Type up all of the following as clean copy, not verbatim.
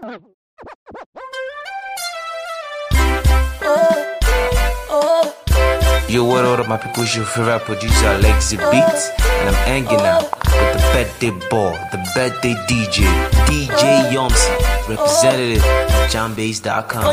Yo, what up, my people? It's your favorite producer, Alexi Beats, and I'm hanging out with the birthday boy, the birthday DJ, DJ Yomsi, representative of JamBase.com.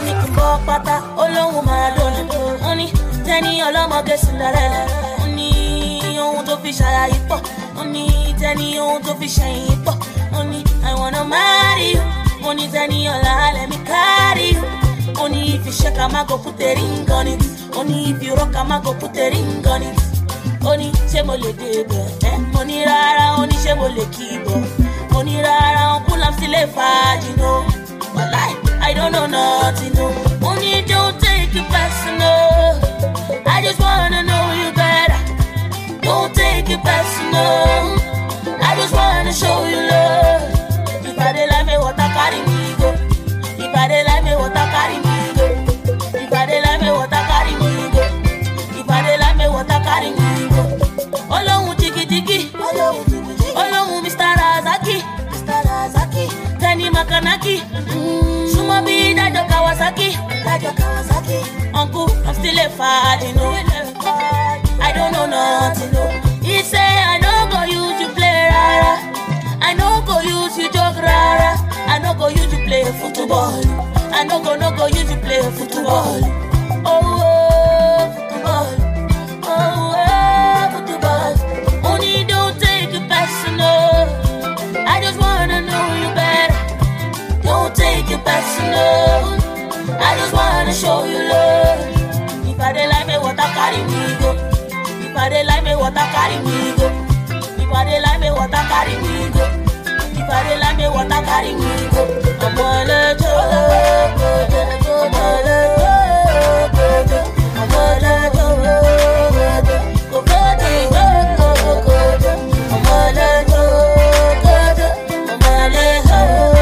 I wanna marry you. Only let me carry you. Only if you shake, I'ma go put a ring on it. Only if you rock, I'ma go put a ring on it. Only shemole debe, money rara, only shemole kibo. Money rara, pull up still a fad, you know. But I don't know nothing, no. Only don't take it personal. I just wanna know you better. Don't take it personal. I just wanna show you love. If I dey like me, what I carry me go. If I dey like me, what I carry me go. If I dey like me, what I carry me go. If I dey like me, what I carry me go. Olohun tiki tiki, Olohun Mr. Razaki, Teni Makanaki, Sumobi Dajo Kawasaki. Uncle, I'm still a fad, you know. I don't know nothing, no. He say I don't go use you play rara. I no go use you jog rara. I no go use you play football. I no go use you play football. Oh, football. Oh, football. Only don't take it personal. I just wanna know you better. Don't take it personal. I just wanna show you love. If I dey like me, what I carry me go. If I dey like me, what I carry me go. If I dey like me, what I carry me go. If I dey like me, what I carry me go. I'm gonna do it. I'm gonna do it. I'm gonna do it. Go get it, go. I'm gonna do it. I'm gonna do it.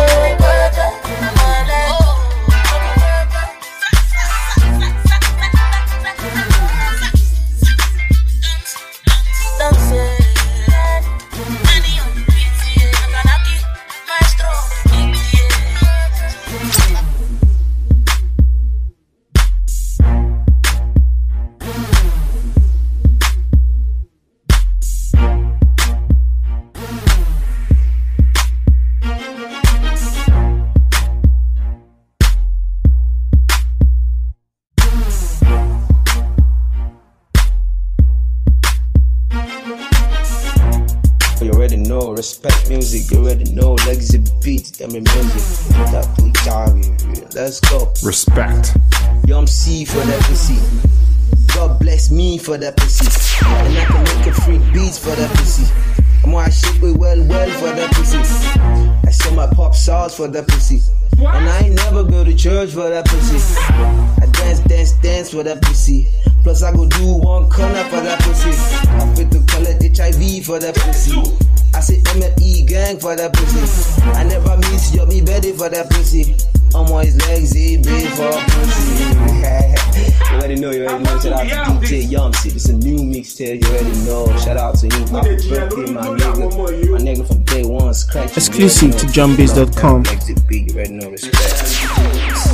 Respect music, you already know. Legacy beats, damn it, music. Let's go. Respect. Yomsi for that pussy. God bless me for that pussy. And I can make a free beats for that pussy. I'm gonna shit with well for that pussy. I sell my pop sauce for that pussy. And I ain't never go to church for that pussy. I dance for that pussy. Plus I go do one corner for that pussy. I fit to call it HIV for that pussy. I say MLE gang for that pussy. I never miss you, me ready for that pussy. I'm on his legs, he big for pussy. You already know. Shout out to DJ Yomsi. This is a new mixtape, you already know. Shout out to him. Happy birthday, my nigga from day one. Scratch. Exclusive to JamBase.com. You already know. Respect.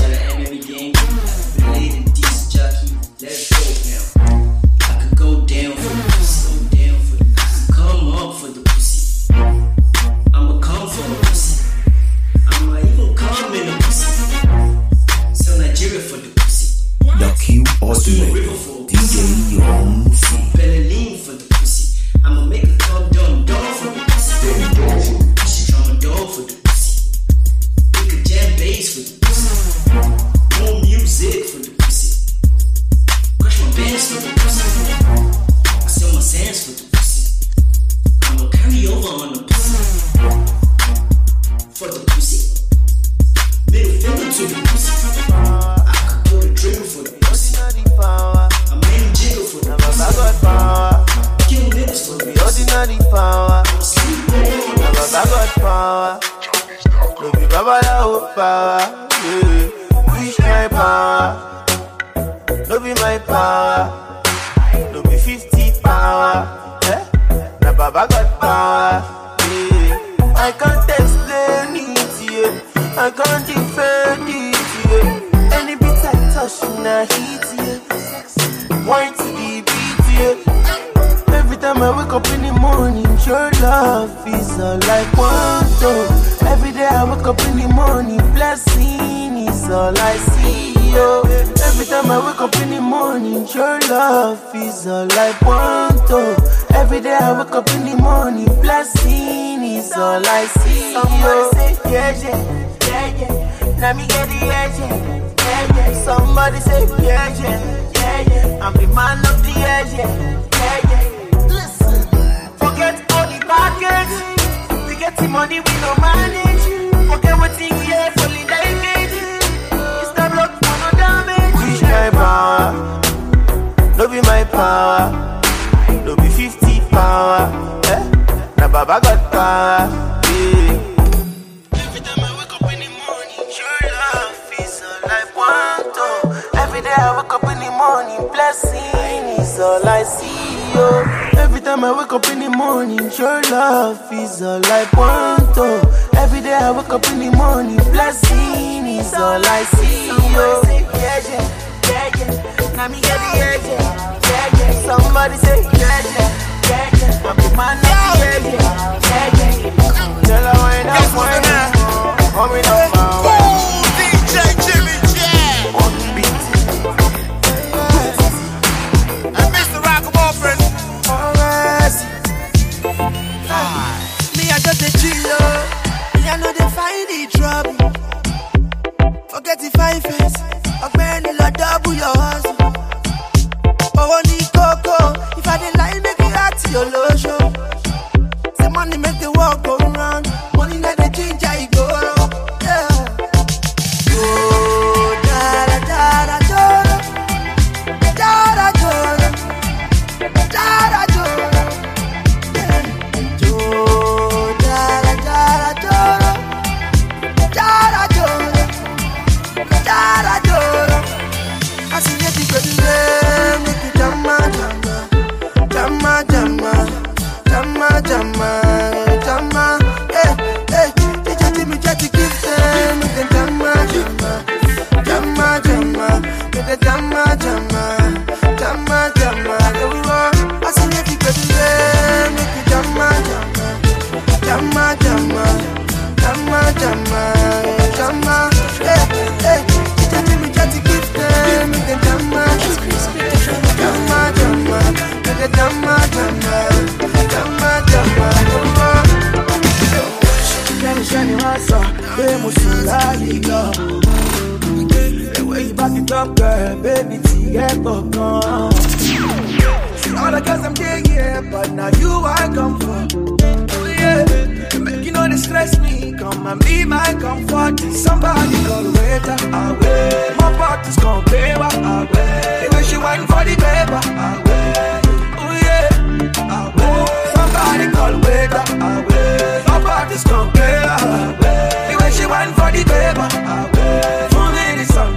Let's go now. I could go down for the pussy. I could come up for the pussy. I'ma come for the pussy. I'ma even come in the pussy. Sell Nigeria for the pussy. The Q Ultimate DJ Yomsi. Berlin for the pussy. I'ma make a club done for the pussy. Drum a door for the pussy. Make a jam bass for the pussy. More music for the pussy. Crush my bands for the pussy. I sell my sands for the pussy. I'ma carry over on the pussy. For the pussy. Middle finger to the pussy. I could put a trigger for the pussy. I made a jiggle for the pussy. Kill niggas for the pussy. Ordinary power. Never got power. No be babalawo power. Push my power. No be my power. No be 50 power. Na Baba got power. I can't explain it, yeah. I can't defend it, yeah. Any beat I touch, now hit, yeah. Want to the beat, yeah. Every time I wake up in the morning, your love is all I want, oh. Every day I wake up in the morning, blessing is all I see, yo. Every time I wake up in the morning, your love is all I want, oh. Every day I wake up in the morning, blessing is all I see, yo. Somebody say, yeah, yeah, yeah, yeah. Now me get the edge, yeah, yeah. Somebody say, yeah, yeah, yeah, yeah. I'm the man of the edge, yeah, yeah. Listen, forget all the baggage. We get the money, we no manage. Forget what thing we have, fully damage. It's the block for no damage. Wish my power, no be my power. No be 50 power, eh? Now Baba got power, yeah. Every time I wake up in the morning, your love is all I want, oh. Every day I wake up in the morning, blessing is all I see, oh. Every time I wake up in the morning, your love is all I want, oh. Every day I wake up in the morning, blessing is all I see, oh. Yeah, yeah, yeah, yeah. Now me get the edge, yeah, yeah. Somebody say, yeah, yeah, yeah, yeah. I'm the man of the edge, yeah, yeah. Tell her when I'm going, coming up my way. DJ Jimmy Jam on the beat. And Mr. Rock'em friend. Me, I just a chill, me, I know they find the trouble. Forget the fine face, I'll burn it, double your hustle. Oh, only coco, if I didn't lie, make it hot to your lotion. Say money make the world go round, money let the ginger it go round, yeah. Oh, da da da da da da da da da da I see you good, make you jamma, jamma, jamma, jamma, jamma, jamma, hey, hey, DJ Jimmy Jetty give them, make them jamma, jamma, jamma, jamma, make them jamma, jamma, jamma, jamma, I see you good, make you jamma, jamma, jamma, jamma, jamma, jamma, hey, hey, DJ Jimmy Jetty give them, make them jamma, jamma, jamma, make them jamma, jamma, jamma, Shani Hasa, the way you back it up, girl, baby, gone. See all the girls I'm digging, yeah, but now you I come for. Yeah, you make you know they stress me, come and be my comfort. Somebody call waiter, away. My party's gon' pay, away. The way she wine for the paper, away. Oh yeah, away. Somebody call waiter, away. My party's gon' pay, away. The way she wine for the paper, away. For me this song,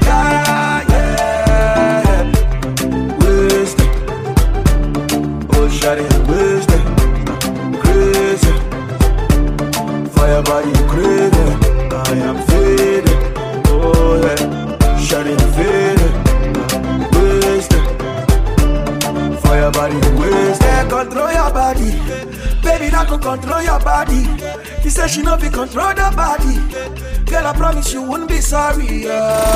yeah. Wasted. Oh, shawty, wasted. Crazy. Fire body crazy. I am faded. Oh, yeah. Shawty, faded. Wasted. Fire body wasted. Control your body. Baby, not go control your body. He said she no be control the body. Girl, I promise you wouldn't be sorry.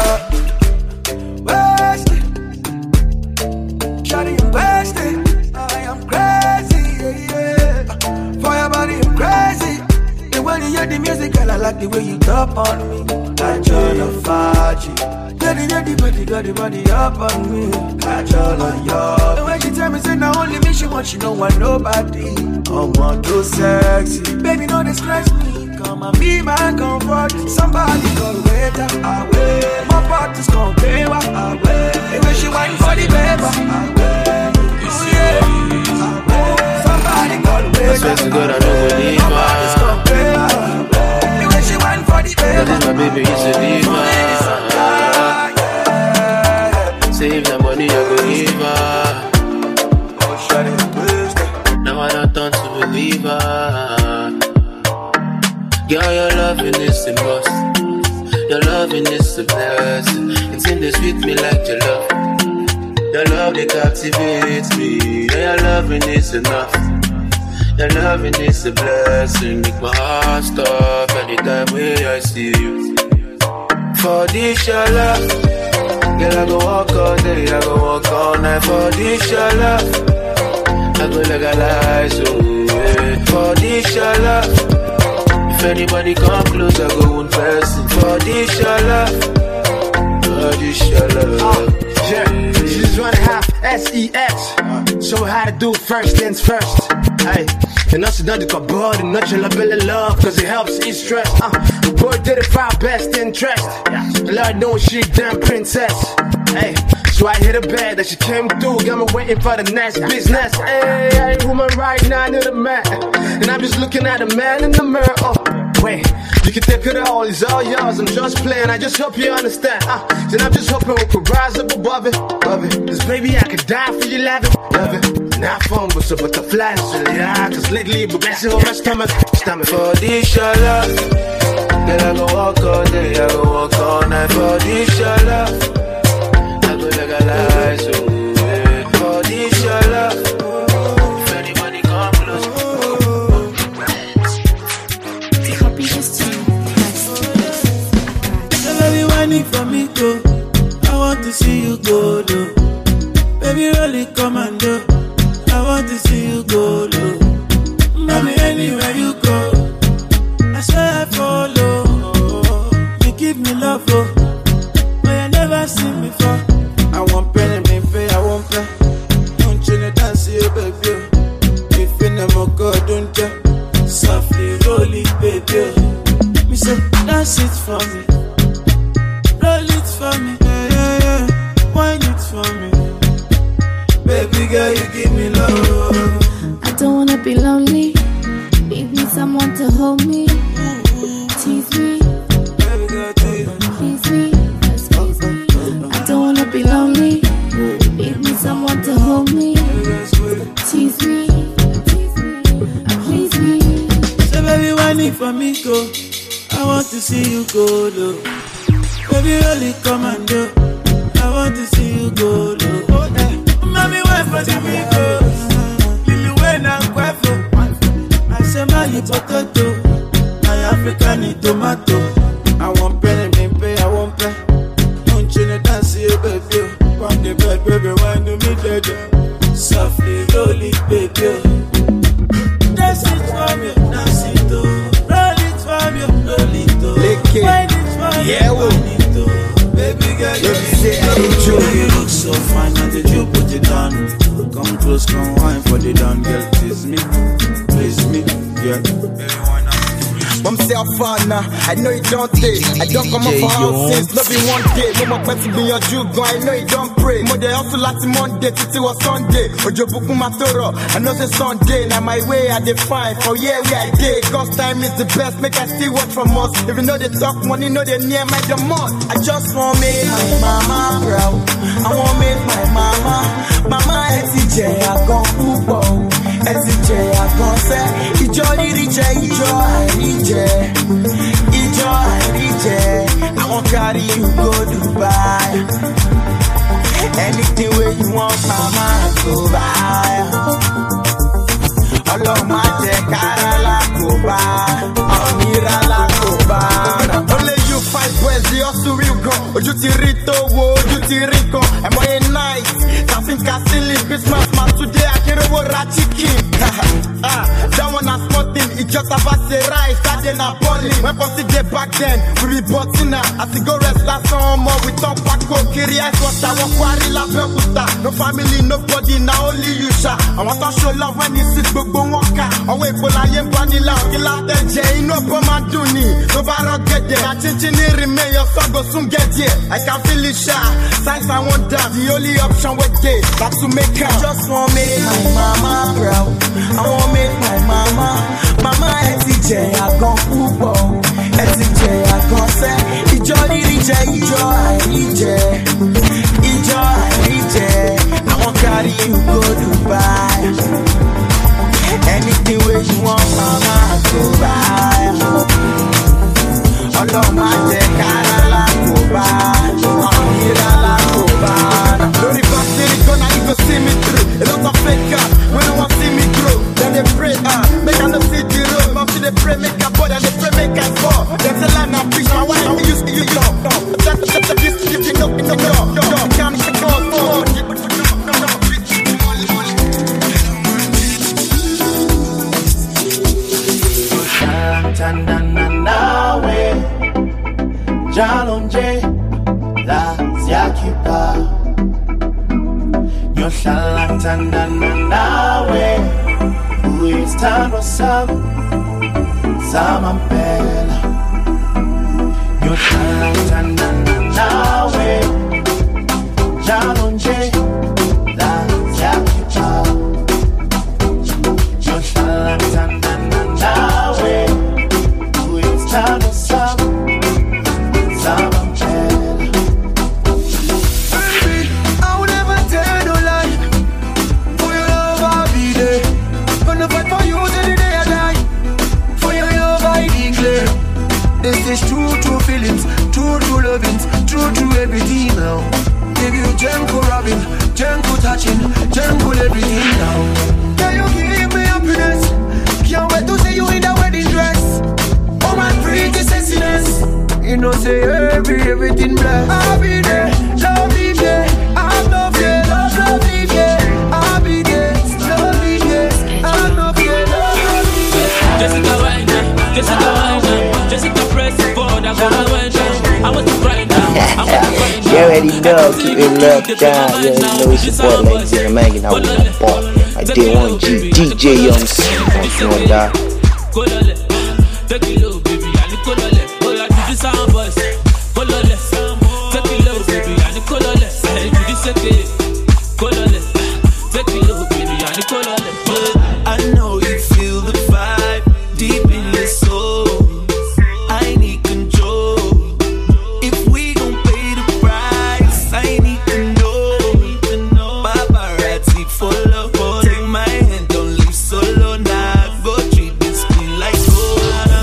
Wasted. Shawty, I'm wasted. I am crazy. Yeah. For your body, I'm crazy. The way you hear the music, girl, I like the way you top on me. I join a Faji. Got the body up on me. I join a yo. The way she tell me, say now only me she want, she don't want nobody. I'm not too sexy. Baby, don't distress me. Come and be my comfort. Somebody call waiter, away. My party's gon' pay, away. The way she wine for the paper, away. Oh yeah, away. Somebody call waiter. I swear to God, I don't believe her. My party's gon' pay, away. The way she wine for the paper. That is my baby, you should leave her. Save the money, I go give her. Oh, shut it, now I don't turn to believer. Girl, your loving is the most. Your loving is a blessing. It's in this with me like your love. Your love, they captivate me. Your loving is enough. Your loving is a blessing. Make my heart stop anytime when I see you. For this your love, girl, I go walk all day, I go walk all night. For this your love, I go legalize, oh yeah. For this your love, if anybody come close, I go one person. For this your love, for this your love. Yeah, she's 1.5 SEX. Show her how to do first things first. Hey, and also not the cupboard and not your love, cause it helps ease stress. Boy did it for our best interest. Lord knows she damn princess. Hey, so I hit her bad that she came through, got me waiting for the next business. Hey, I ain't woman right now, I need a man. And I'm just looking at the man in the mirror. Oh, wait, you can take it all, it's all yours. I'm just playing, I just hope you understand. Then I'm just hoping we could rise up above it. Cause baby, I could die for you, love it. Not fun with some butterflies, yeah. Cause lately, we're messing with my stomach. For this your love, girl, I go walk all day, I go walk all night. For this your love, I go legalize, oh yeah. For this your love, if anybody come close, so baby, whining for me, go. I want to see you go, though. Baby, really come and do. I want to see you go, though. Mommy, anywhere you go, I swear I follow. You give me love, oh, but I never seen before. I want penny, me pay, I want pay. Don't you know dance, you baby? If you never go, don't you? Softly roll it, baby. Me say, dance it for me, roll it for me, yeah. Wine it for me, baby girl, you give me love. I don't wanna be lonely. Need me someone to hold me, tease me, please me, excuse me. I don't wanna be lonely. Need me someone to hold me, tease me, please me. So baby, whining for me, go. I want to see you go, low. Baby, only come and do. I want to see you go, low. Mommy, why for the go? Lily, when I'm quaffo. I say, my potato. My African tomato. I want penny, me pay, I want pay. Don't you know dance, you baby? On the bed, baby, why do me dead? Softly roll it, baby. Dance it for me, dance it too. Roll it for me, roll it too. Wine it for me, wine it too. Baby girl, you look so fine, and did you put it on? Come close, come wine for the down, girl. Please me, yeah. Myself fun, I know you don't take. I don't come up for house since no be one day. No more person be your Jew, go. I know you don't pray. More they also last Monday, till was Sunday. Ojo buku matoro, I know the Sunday. Now my way I define. For yeah, we I did. God's time is the best. Make I see what from us. If you know they talk money, know they near my demon. I just want make my mama proud. I want make my mama SJ I go football. SJ I go say. Ijo I won't carry you go Dubai. Anything where you want, mama, go buy. All of my cara la go buy. Amira la go buy. Only you fight boys, the also real go. Oju tirito, oju tiriko. I'm on a night. Nothing can silly Christmas, man. Today I can't over a chicken. That one a small thing, it just about the rice, that then a bowling. When pussy day back then, we be butting her. As we go rest last summer, we talk back home. Kiri ice water, walk quarry la bebuta. No family, nobody, now only you sha. I want to show love when you sit gbogbo wonka. Away for la yen vanilla, kila tenje, no poma duni. No barrow get there, na chinchini remain, your son go soon get here. I can feel it sha, signs I want that. The only option with day, that's to make her. Just want make my mama proud. I want make my mama SJ I go football. SJ I go say Ijo I won't carry you go Dubai. Anything where you want, mama, go buy. All of my cara pray make a board and they pray make a fall. There's a line I preach, my wife, we used to you know. Shut this, you know, you can't even go forward. Nawe Jalonje La Ziakipa Nyohlala tandana nawe Uyisithando sami Samampela Nyohlala tandana nawe Jalonje La Ziakipa Nyohlala tandana nawe Uyisithando sami This is true feelings, true lovings, true everything now. Give you gentle rubbing, gentle touching, gentle everything now. Can you give me happiness? Can't wait to see you in the wedding dress. Oh my pretty sexiness. You know say everything blessed. I'll be there, love me there. I'm not there, love me there. I'll be there, love me there. I'm not there, love me there. Jessica Weiner, Jessica Weiner, Jessica press forward, I'm gonna wind down. I want to grind down, I want to grind down. You already know, keep it locked down. You already know it's your boy, ladies and gentlemen, out with my boy. I did one G, DJ Young C. You know that. Take it low, baby, I need colorless. Oh, I do the sound boys, colorless. Take it low, baby, I need colorless. I do the second, colorless. Take it low, baby, I need colorless. I know you feel the vibe deep in your soul. I need control. If we gon' pay the price, I need to know. Paparazzi follow, take my hand, don't leave solo now. Go treat this queen like gold.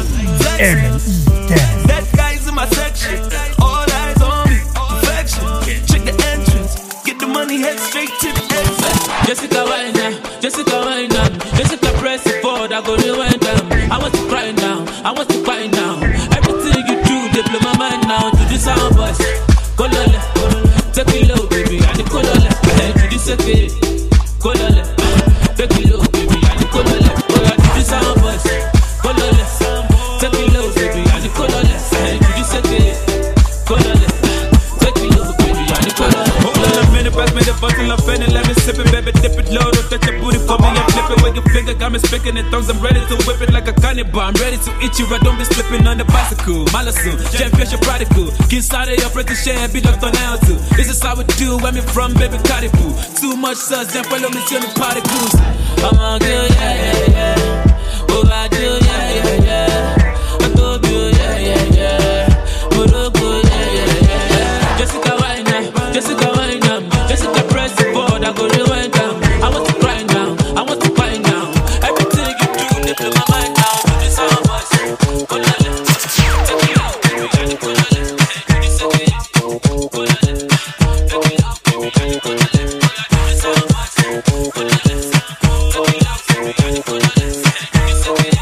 That guy's in my section, all eyes on me, perfection. Check the entrance, get the money, head straight to the exit. Jessica Weiner, Jessica Weiner, Jessica press it forward, I go to wind down. I want to cry now, I want to cry now. Everything you do, they blow my mind now. To the sound boys, colorless. Take it low, baby, I need colorless. To the second, colorless. Take it low, baby, I need colorless. To the sound boys, colorless. Take it low, baby, I need colorless. To the second, colorless. Take it low, baby, I need colorless. Hold on a minute, pass me the bottle of Fenty, let me sip it, baby, dip it low, don't touch your booty for me and flip it with your finger, got me speaking in tongues, I'm ready to whip it like a cannibal, I'm ready to eat you, I don't be slipping on the bicycle, Malasoon, Jeff Fisher prodigal, get started your pretty share, be locked on now too, this is how we do, where me from, baby, Caribou, too much sauce, then follow me to the particles, I'm a girl, yeah, oh I do, yeah, I told you, yeah, Morocco, yeah, Jessica Weiner, Jessica Weiner, Jessica press the board, I go to wind down. I want to cry now, I want to cry now. Everything you do, they blow my mind now. Do this all of us, colorless. Take it out, baby, I need colorless. Do this again, colorless. Take it out, baby, I need colorless. Do this all of us, colorless. Take it out, baby, I need colorless. Do this again,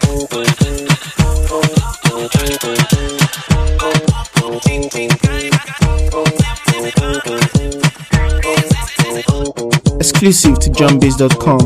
Exclusive to JohnBiz.com.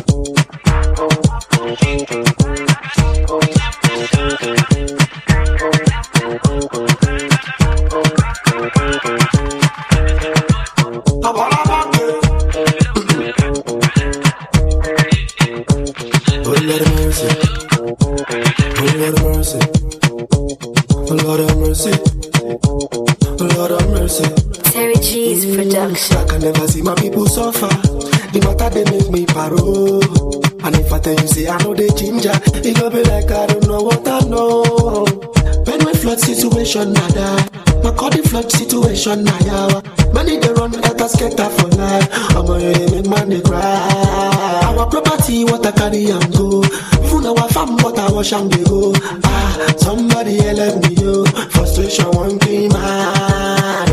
Lord have mercy. Lord have mercy. Terry G's production. I can never see my people suffer. The matter they make me paro. And if I tell you say I know they ginger, it go be like I don't know what I know. When we flood situation nada, my the flood situation naya. Many they run at us get for life. I'm gonna make money cry. Our property what I carry and go. Even our farm what I wash and they go. Ah, somebody help me yo. Frustration won't be mad.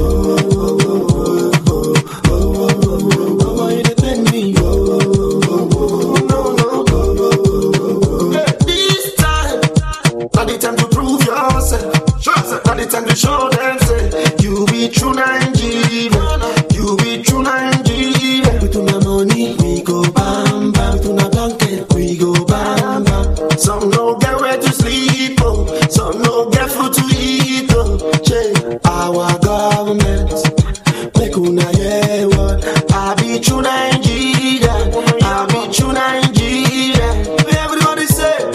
This time the time to prove yourself. Now the time to show them, say, you be true Nigerian. You be true Nigerian. We do my money, we go bam bam. We do my blanket, we go bam bam. Some no get where to sleep, oh. Some no get food to eat, oh. Our government, make una hear what I be true Nigerian. I be true Nigerian. Everybody say,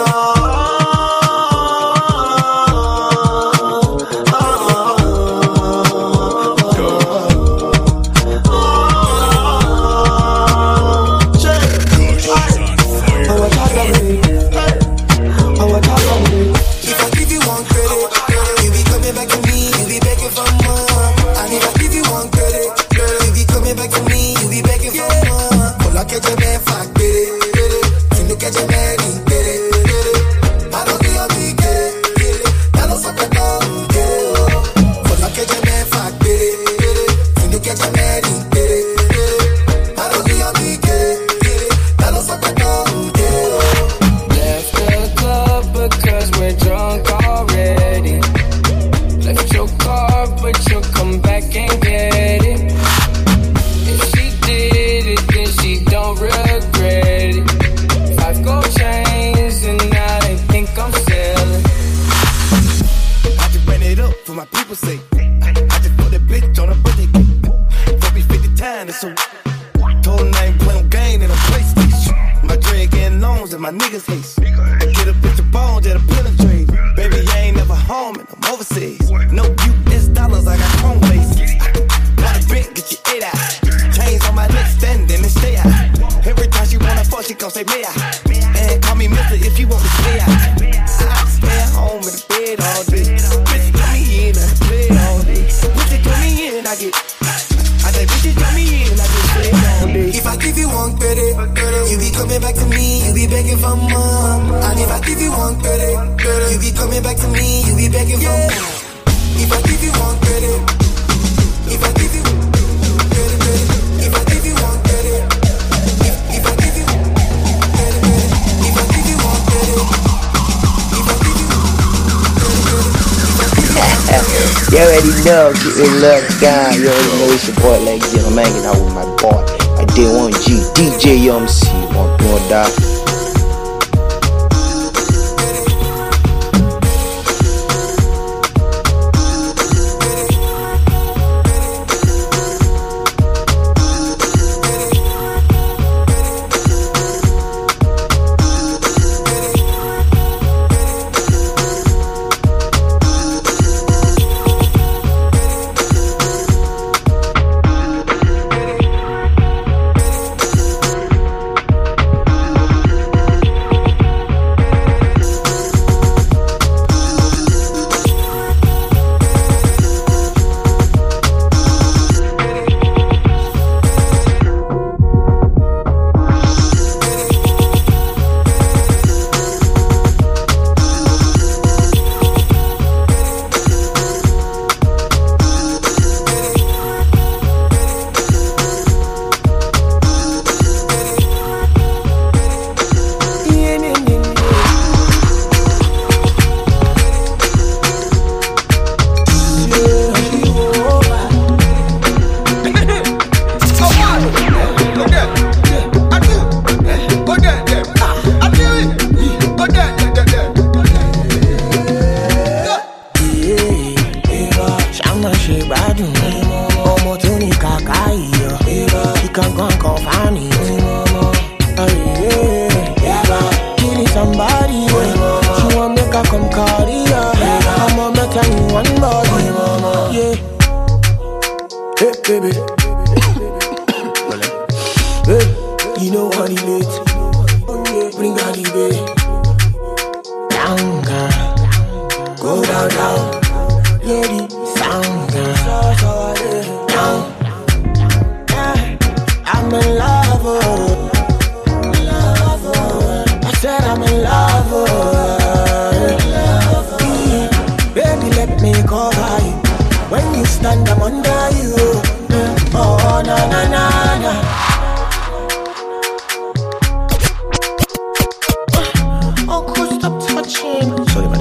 you already know, get your love down. You already know it's your boy like I'm hanging out with my boy. I did 1G, DJ Young C, on doing that.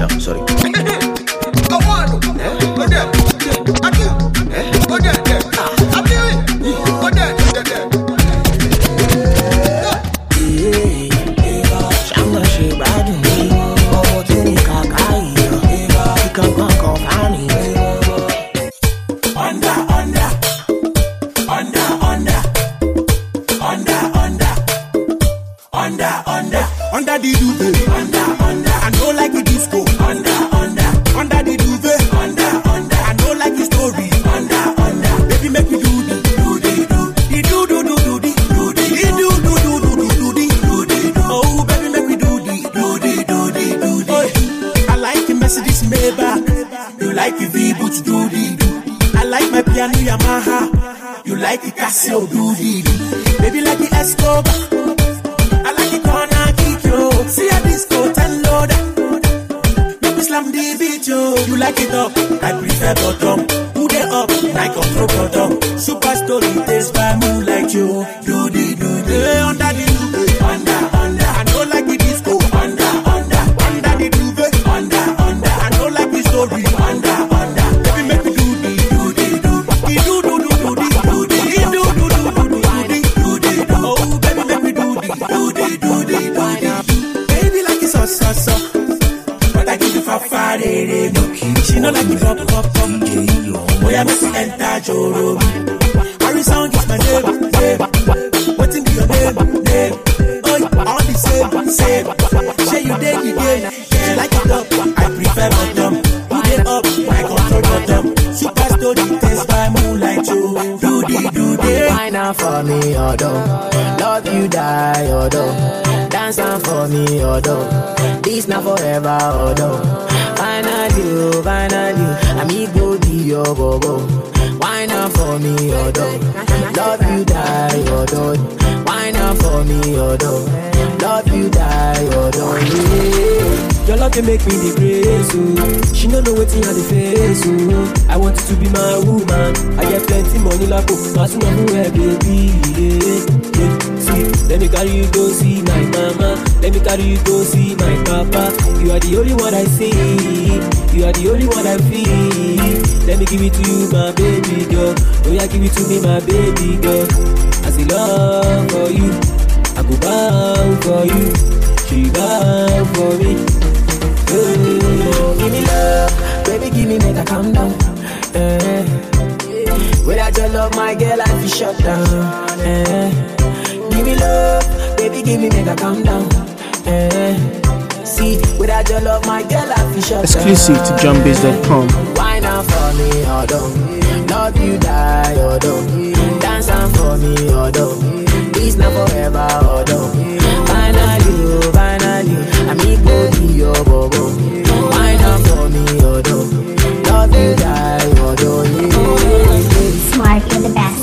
No, sorry. Under the duvet, I know like the disco. Under the duvet, I know like the story. Baby, make me do the oh, baby, make me do the. I like the Mercedes Maybach, you like the V-Boots do the. I like my piano Yamaha, you like the Casio do the. Baby, like the Escobar. See a disco 10 loader. Make me slam the beat, yo. You like it up, I prefer bottom. Put it up, I control bottom. Super story, taste by moonlight, yo. Do the, under the duvet. I know like the disco. Under the duvet. I know like the story. Baby, make me do the. Oh, baby, make me do the. But I give you for Friday. She know like the pop. Oh, yeah, make me enter Joro. Harry Sound is my name. What's in your name? Oh, all the same. Say you day. She like it up, I prefer bottom. Put it up, I control bottom. Super story, taste by moonlight, yo. Do the. Why not for me, although love you die, although dance down for me, although this not forever, although finally, I me go be your bobo. Why not for me, although love you die, although why not for me, although love you die, although yeah. Your love can make me the grace, oh. She don't know what's in the face, oh. I want you to be my woman. I get plenty money, like oh, my son of baby, yeah. See, let me carry you go see my mama. Let me carry you go see my papa. You are the only one I see. You are the only one I feel. Let me give it to you, my baby girl. Oh yeah, give it to me, my baby girl. I see love for you. I go bow for you. She bow for me. Give me love, baby, give me make I calm down. Without your love, my girl, I feel shut down. Give me love, baby, give me make I calm down. See, without your love, my girl, I feel shut down. Exclusive to JohnBiz.com. Why not for me, although love you die, although dance on for me, although it's not forever, although finally, I me go be your bobo. Why not for me, although love you die, although Smart, you're the best.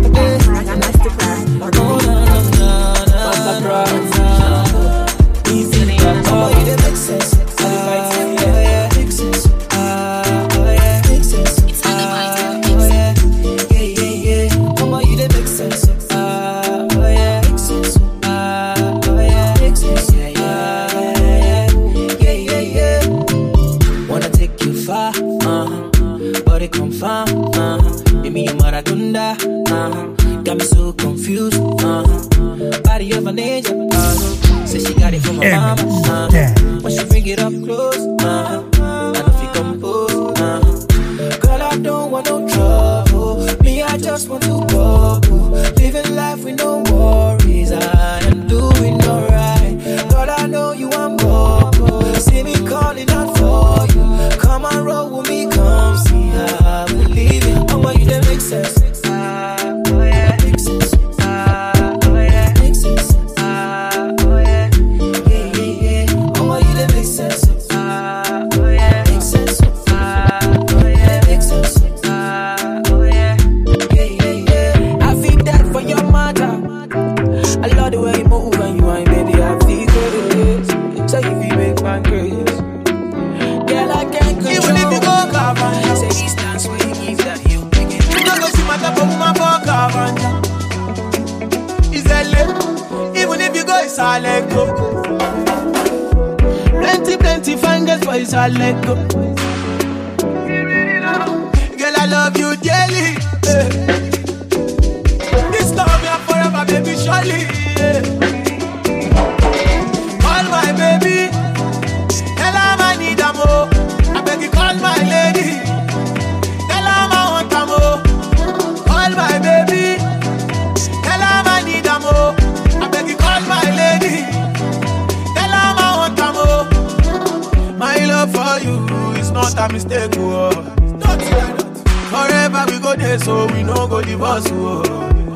Got me so confused, body of an angel, said she got it from my mama, when she bring it up close, I know she compose, girl I don't want no trouble, me I just want to go, living life with no worries, I am doing alright, girl I know you want more, see me calling out for you, come and roll with me, come see how we live it, I want you to make sense. Plenty fine girls for boys I let go. Girl, I love you dearly. This love me forever, baby, surely. Call my baby, tell her I need a more. I beg you, call my lady, tell her I want a more. Call my baby, tell her I need a more. I beg you, call my lady, tell her I want a more. My love for you is not a mistake, oh. Forever we go there, so we no go divorce, oh.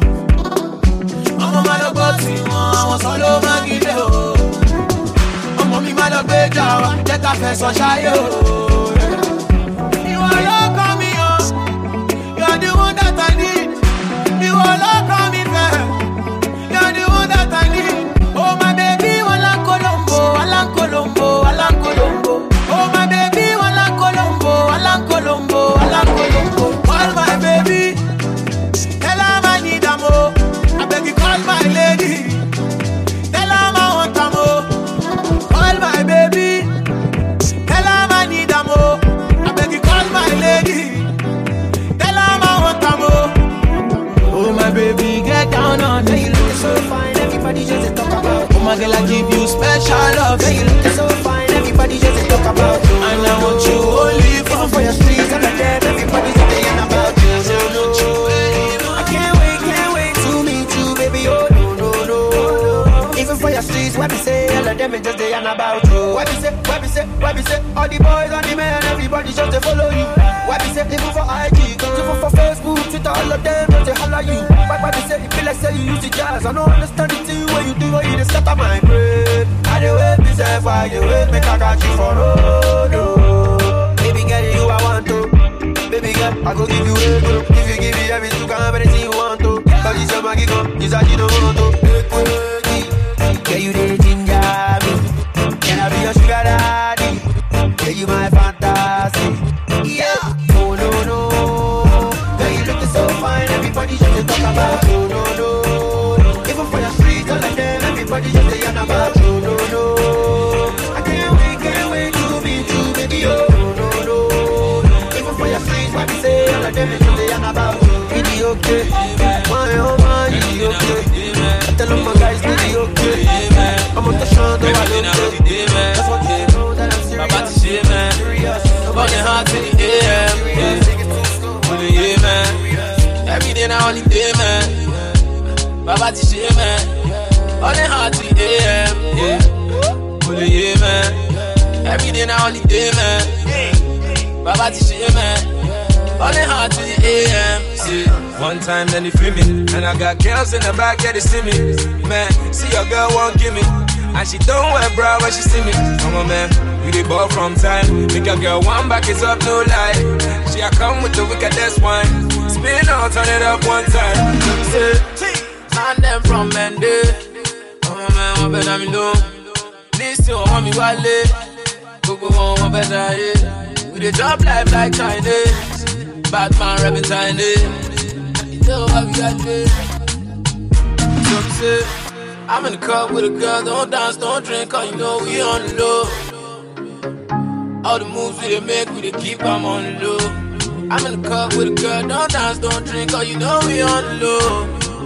I'm a man of God, I was all over Gile, oh. I'm a man of Beja, take a face on shy, oh. You are love on me, oh. You're the one that I need. You are love on me, fair. You're the one that I need. Oh my baby, Alan Colombo, Alan Colombo, Alan Colombo. Oh my baby, Alan Colombo, Alan Colombo, Alan Colombo. Call my baby, tell her I need a more. I beg you, call my lady, tell her I want a more. Call my baby, tell her I need a more. I beg you, call my lady, tell her I want a more. Oh my baby, get down on it. You look so fine, everybody just talk about. Oh my girl, I give you special love. You look so fine, everybody just talk about. And I want you only for your streets and the dead. Everybody's saying about you. I can't wait to meet you, baby. Oh no. Even for your streets, what we say, all of them is just saying about you. What we say, all the boys and the men, everybody just to follow you. What we say, they move for IG, they move for Facebook, Twitter, all of them just to holler you. What we say, it feel like say you use the jazz. I don't understand the thing what you do, what you just set up my brain. I do wait, myself, why you wait, make I got you for road. Baby girl, you I want to. Baby girl, I go give you ego. If you give me everything, you can have anything you want to. Cause it's a maggie go, it's a you don't want to. Girl, you the ginger me. Can I be your sugar daddy? Girl, you my fantasy. Yeah. Oh no. Girl, you looking so fine. Everybody just talk about. Oh no. Even for your streets, all of them, everybody just say about. Oh no. I can't wait to meet you, baby. Oh no. Even for your streets, what we say, all of them is just say about. It's okay. My, it's okay. Tell them my guys, it's okay. I'm on the show, though I look good. That's what they know that I'm serious. My body shit, man. Burning hard to the AM. Only yeah, man. Every day now, only day, man. My body shit, man. Burning hard to the AM. Only yeah, man. Every day now, only day, man. My body shit, man. Only hard to the AM. See, one time then they feel me, and I got girls in the back, yeah, they see me. Man, see your girl won't give me, and she don't wear bra when she see me. Come on, man, we dey ball from time. Make your girl one back is up, no lie. She a come with the wickedest wine. Spin out, turn it up one time. So me say, man, them from Mende. Come on, man, one better me know. Listen, want me wale. Go one better, yeah. We dey drop life like Chinese. Batman rapping tiny. You know how we got this. So me say, I'm in the club with a girl. Don't dance, don't drink, cause you know we on the low. All the moves we dey make, we dey keep them on the low. I'm in the club with a girl. Don't dance, don't drink, cause you know we on the low.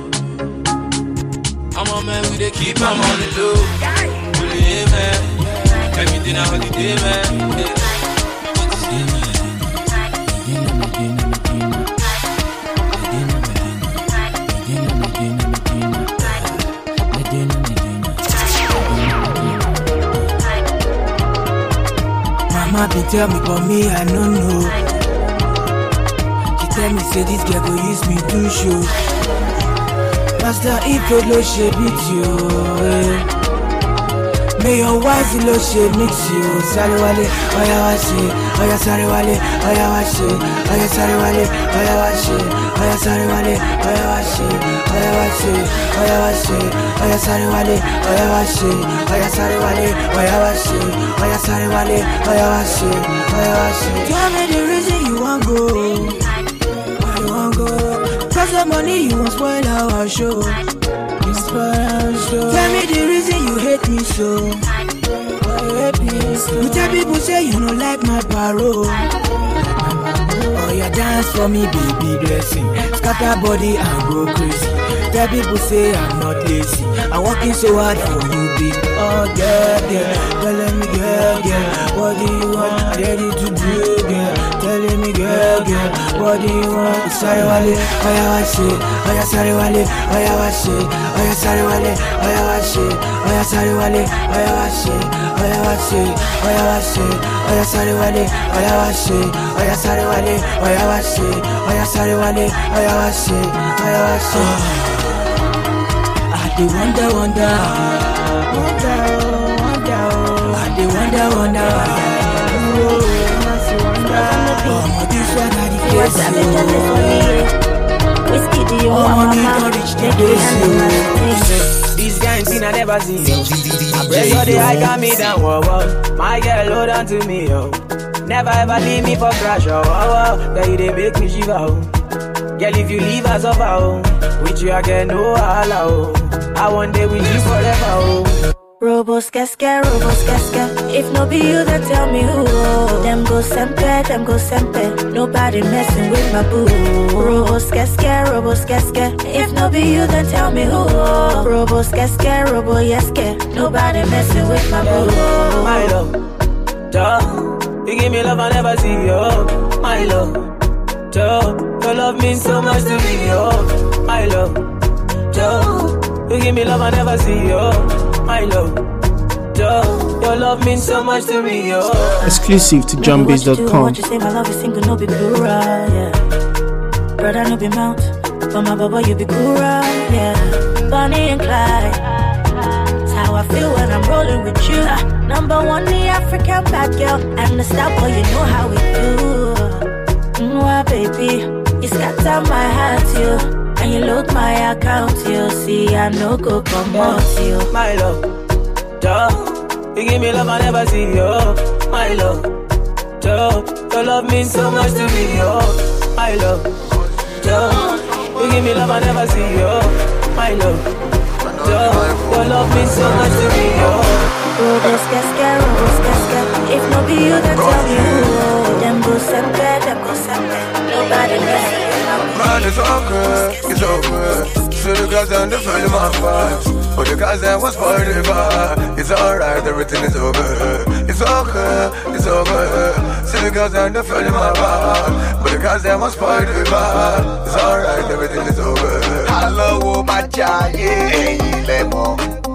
I'm on man, we dey keep them on the low. Holiday, man. Everything I holiday, man. Yeah. Mama be tell me, but me, I don't know. She tell me, say this girl go use me to show. Master, if you lo she beat you, may your wife lo she mix you. Sare wale, oya washe, oya sare wale, oya washe, oya sare wale, oya washe, oya sare wale, oya washe, oya washe, oya washe, oya sare wale, oya washe, oya sare wale, oya washe, oya sare wale, oya washe, oya washe. Tell me the reason you want go, why you want go? Cause the money you want spoil our show. Tell me the reason you hate me so. Why You tell people say you don't like my parole. Oh, you dance for me, baby, dressing. Scatter body and go crazy. Tell people say I'm not lazy. I'm working so hard for you, baby. Oh, girl, telling me, girl, what do you want? Ready to do, girl. Telling me, girl, what do you want? Sorry, Wale, oh, yeah, I say. Oh, yeah, sorry, Wale, oh, yeah, I say. Oh, yeah, sorry, Wale, oh, yeah, I say. Oh, yeah, sorry, Wale, oh, yeah, I say. Oh, yeah, I say. Oh, yeah, I say. Oh, yeah, sorry, Wale, oh, yeah, I say. Oh, yeah, sorry, Wale, oh, yeah, I say. Oh, yeah, sorry, Wale, oh, yeah, I say. Oh, yeah, I say. I dey wonder, I dey wonder. Oh, this one I dey What's up, Whiskey, do you want mama? This guy thing I never see, yo. I pressure the high got me down, whoa, whoa. My girl, hold on to me, yo. Never ever leave me for crash, oh, oh. Girl, you dey make me shiver, oh. Girl, if you leave us over, oh. With you I get no holla, oh. I want day with you forever, oh. Robos casca. If no be you, then tell me who. Them go sempe. Nobody messing with my boo. Robos casca. If no be you, then tell me who. Robos casca, robo yeske. Nobody messing with my boo. My love, duh. You give me love I never see, yo. My love, duh. Your love means so much to me, yo. My love, duh. You give me love I never see, yo. My love, duh. Your love means so much to me, yo. Exclusive to JohnBiz.com. What you say, my love is single, no be plural, yeah. Brother, no be mount, but my baba, you be cool, yeah. Bonnie and Clyde, that's how I feel when I'm rolling with you. Number one, the African bad girl, and the star boy, you know how we do. Mwah, baby, you scatter my heart, you. And you load my account, you see I no go come out, you. My love, duh. You give me love I never see, yo. My love, duh. Your love means so much to me, yo. My love, duh. You give me love I never see, yo. My love, duh. Your love means so much to me, yo. Robos casca. If no be you, then tell me who. Them go sempe. Nobody messing. Man, it's all good, it's all good. So the guys and the feel my vibes. But the guys that was part of the vibe. It's alright, everything is all good. It's all good, it's all good. So the guys and the feel my vibe. But the guys that was part of the vibe. It's alright, everything is all good. Hello, my giant lemon.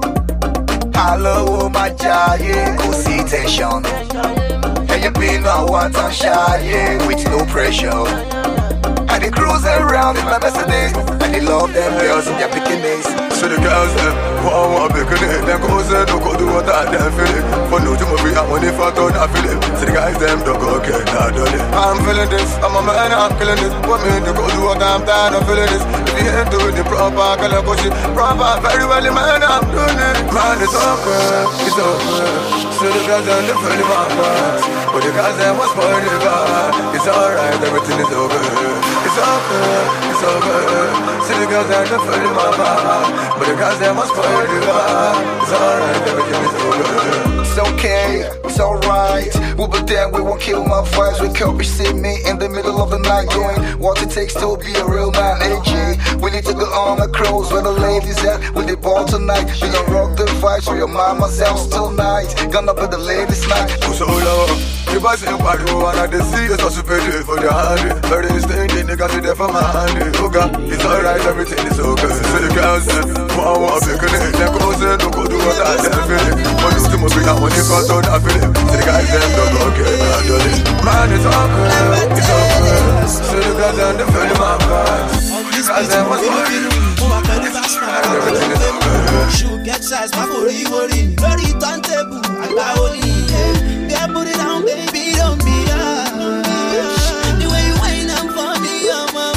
Hello, my giant, go see tension. And you been on one time shy, with no pressure. And they cruise around in my Mercedes. And they love them girls in their bikinis. So the girls them want bikini. Them go say don't go do what I them feeling. For no to movie I'm only for turn I feel it. So the guys them don't go get that done it. I'm feeling this, I'm a man, I'm killing this. What me to go do what I'm tired of feeling this. If you ain't doing the proper, call a pussy proper. Very well, man, I'm doing it. Man, it's all good, it's all good. So the girls them they feeling my vibes. But the guys them was part of the vibe. It's alright, everything is all good. It's all good, it's all good. See the girls that are feeling my vibe. But the guys that must play the vibe. It's alright, everything is all good. It's okay, it's alright. We'll be there, we won't kill my vibes. We can't see me in the middle of the night doing what it takes to be a real man. AJ, we need to go on the cruise where the ladies at with the ball tonight. We gonna rock the vibes for your mama's house tonight. Gonna be the ladies' night. So low. You buy some party, and I see you so super for the handy. Very distinct, they got you there for my handy. Okay, it's alright, everything is okay. So the girls them want bikini. Them go say don't go do what I them feeling. But it's too much big, I want you to turn I feel it. So the guys them don't go get that done it. Man, it's all good, it's all good. So the girls them they feeling my vibes. The guys them was partying. Everything is okay. Shoe get size, my worry. Very turntable, I buy only. Yeah, put it down, baby, don't be harsh. The way you wind up for me, I'm a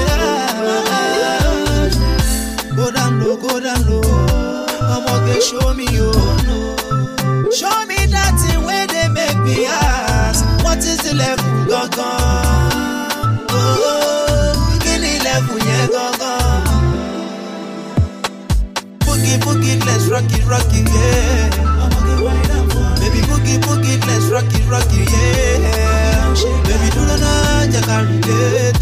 go down low. I'm gonna show me you. Show me that thing where they make me ask. What is the level, go? Oh, give me level, yeah, go. Boogie, let's rock it, yeah. Baby, rocky, rocky, yeah. Baby, do not carry it.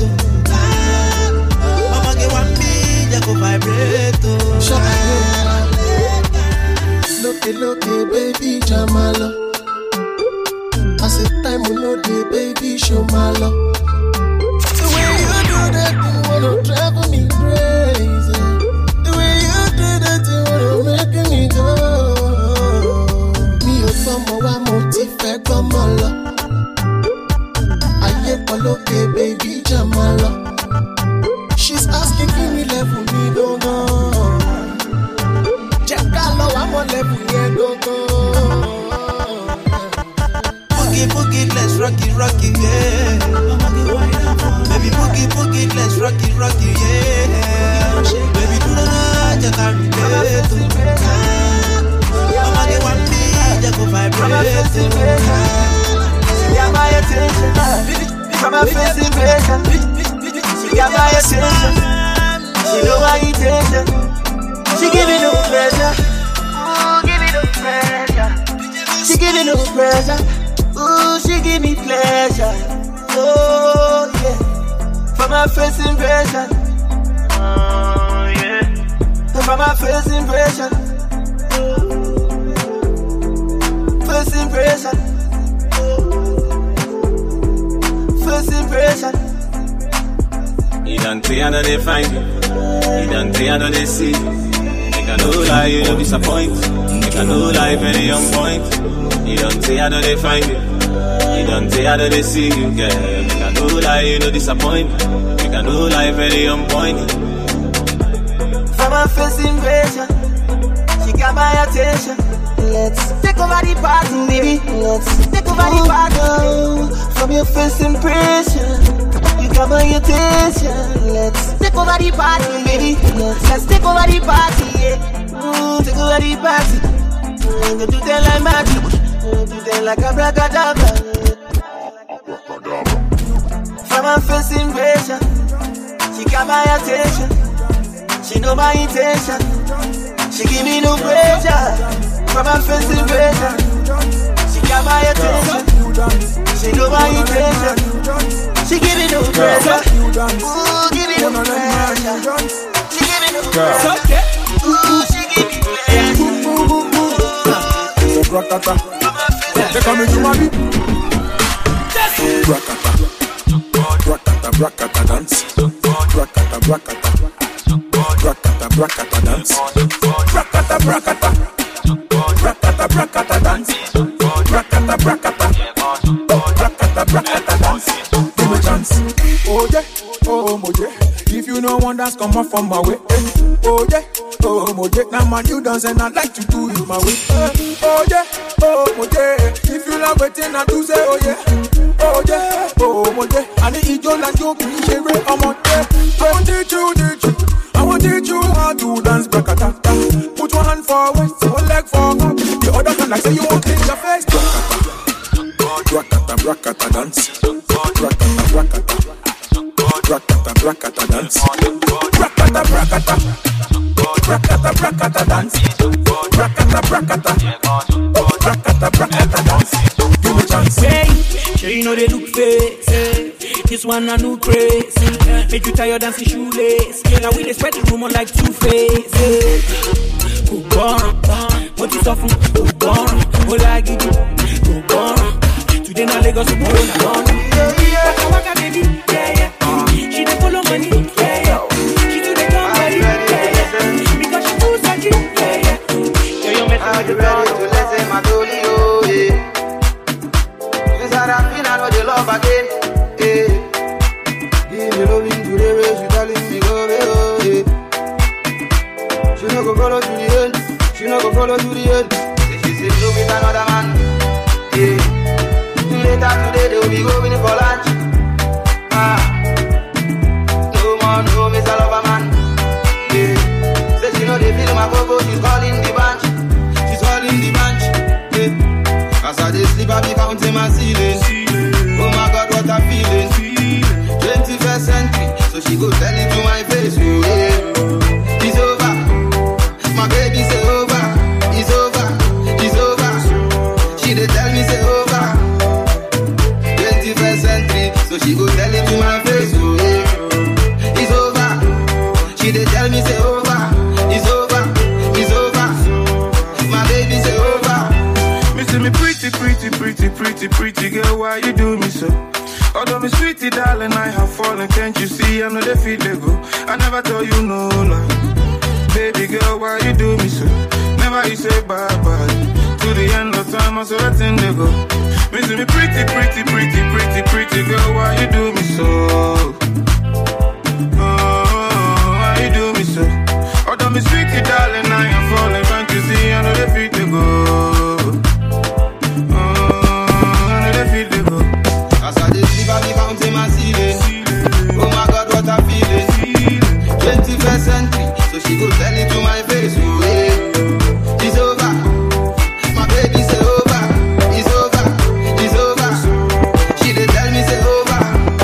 Mama get one beat, I go vibrate. Look, baby, Jamala. I said time will know the baby, show my love. The way you do that thing wanna drive me crazy. The way you do that thing wanna make me go. Me otomo wa motife gomolo. Aye poloke baby Jamala. She's asking give me level me don't know. Check out I'm on level yeah don't go. Boogie, let's rocky, rocky, yeah. Baby, boogie, let's rocky, rocky, yeah. Baby, do not just carry it. Mama get one beat, just go vibrate. She got my attention. From my face impression. She got my attention. She know my intention. She give me no pleasure. Ooh, give me no pleasure. She give me no pleasure. Ooh, she give me pleasure. Oh, yeah. From my first impression. Oh, yeah. From my first impression. First impression. First impression. You don't say I know they find you. You don't say I know they see you. Make I know lie, you don't disappoint. Make I know lie, very on point. You don't say I know they find you. You don't say I know they see you, girl. Make I know lie, you don't disappoint. Make I know lie, very on point. From my first impression, she got my attention. Let's take over the party, baby. Let's take over the party. From your first impression, you got my attention. Let's take over the party, baby. Let's take over the party, yeah. Take over the party. I'm gonna do that like magic. Do that like a bracadabra. From my first impression, she got my attention. She know my intention. She give me no pressure. From my first impression, she got my attention. She know my intention. She give me no pressure. Ooh, give me no pressure. She give me no pressure. Ooh, she give me pressure. Rakata, they coming to my beat. Rakata, rakata, rakata dance. Rakata, rakata, rakata, rakata dance. Rakata, rakata, rakata, rakata dance. Rakata, rakata, rakata, rakata dance. Give me chance. Oh yeah, oh moje. If you no one dance, come up from my way. Oh yeah. Oh, moje, now man, you dance and I like to do it my way. Oh yeah, oh moje, if you love waiting, I do say oh yeah. Oh yeah, oh moje, and the idiot and joke me share I'm on there. I want to teach you, I want to teach you how to dance brakata. Put one hand forward, one leg forward, the other hand like say you want to clean your face. Brakata, brakata dance. Brakata, brakata, brakata, brakata dance. Brakata, brakata. Brakata, brakata dance. Brakata, brakata. Brakata, brakata dance. Give me chance. Hey, sure you know they look face. This one a new craze. Make you tie your dancing shoelace. Now we they spread the rumor like Two-Face. What is off? What I give you? Today na Lagos, tomorrow na London. Waka waka baby, yeah yeah. She dey follow money, yeah yeah. She do the company, yeah yeah. Because she too sexy, yeah yeah. Yeah you met me the ready to let say my dolly oh yeah. This are the feel I know the love again, yeah. Give me loving to the way she telling me go oh yeah. She no go follow to the end, she no go follow to the end. She say no with another man, yeah. Later today they'll be going for lunch. No more, no Mr. Loverman. Yeah. Say she know they feel my go-go, she's calling the bunch. She's calling the bunch. Yeah. As I dey sleep, I be counting my ceiling. Oh my God, what I'm feeling. 21st century, so she go tell it to my face. Oh yeah, it's over. My baby say over. It's over, it's over. She dey tell me say over. so she go tell it to my face, oh yeah. It's over. She dey tell me say over. It's over. It's over. My baby say over. Me say me pretty girl, why you do me so? Although me sweetie darling, I have fallen, can't you see? I know they feel they go. I never tell you no lie. Baby girl, why you do me so? Never you say bye-bye. To the end of time, I saw that thing they go. Me say me pretty girl, why you do me so? Oh, why you do me so? Although me sweetie darling, I am falling, can't you see? I know they feel they go. As I sleep, I be counting my ceiling. Oh my God, what I'm feeling. 21st century, so she go tell it to my face. Oh, yeah. It's over. My baby say over. It's over. It's over. She dey tell me say over.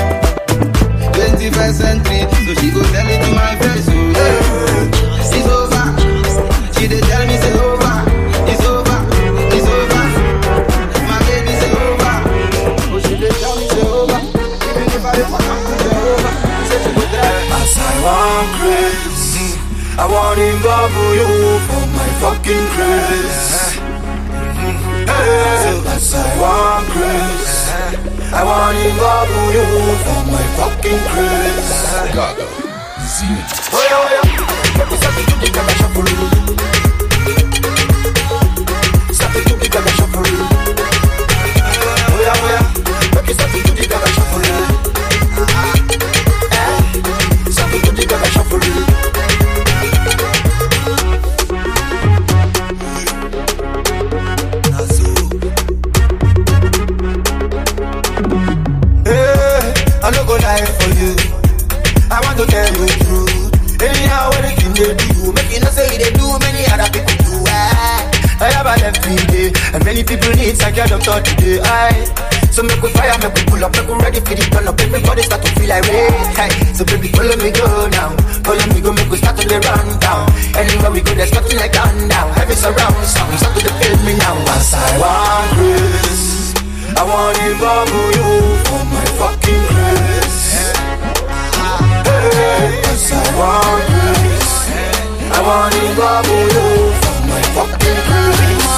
21st century, so she go tell it to my face. Oh, yeah. It's over. She dey tell me say over. It's over. It's over. My baby say over. Oh, she dey tell me say over. Even if I dey fuck up, say over. Say she go drive. As I want Chris, I want to bubble you for my fucking Chris. As I want Chris, I want to bubble you for my fucking Chris. Gaga, Zine. Oh yeah, stop it to the gaga shuffle. Stop it to the gaga shuffle. Oh yeah, stop it to the gaga shuffle. Stop it to the gaga shuffle. I no go lie for you. I want to tell you the truth. Anyhow, anything they do, make you know say they do, many other people do. I have a left day, and many people need psychiatric doctor today. So make we fire, make we pull up, make we ready for the turn up. Everybody start to feel like rain. So baby, follow me go now. Follow me go, make we start to the run down. Anywhere we go, there's nothing like down down. Heavy surround sound, start to feel me now. As I want Chris, I want to bubble you for my fucking Chris. As I want Chris, I want to bubble you for my fucking Chris.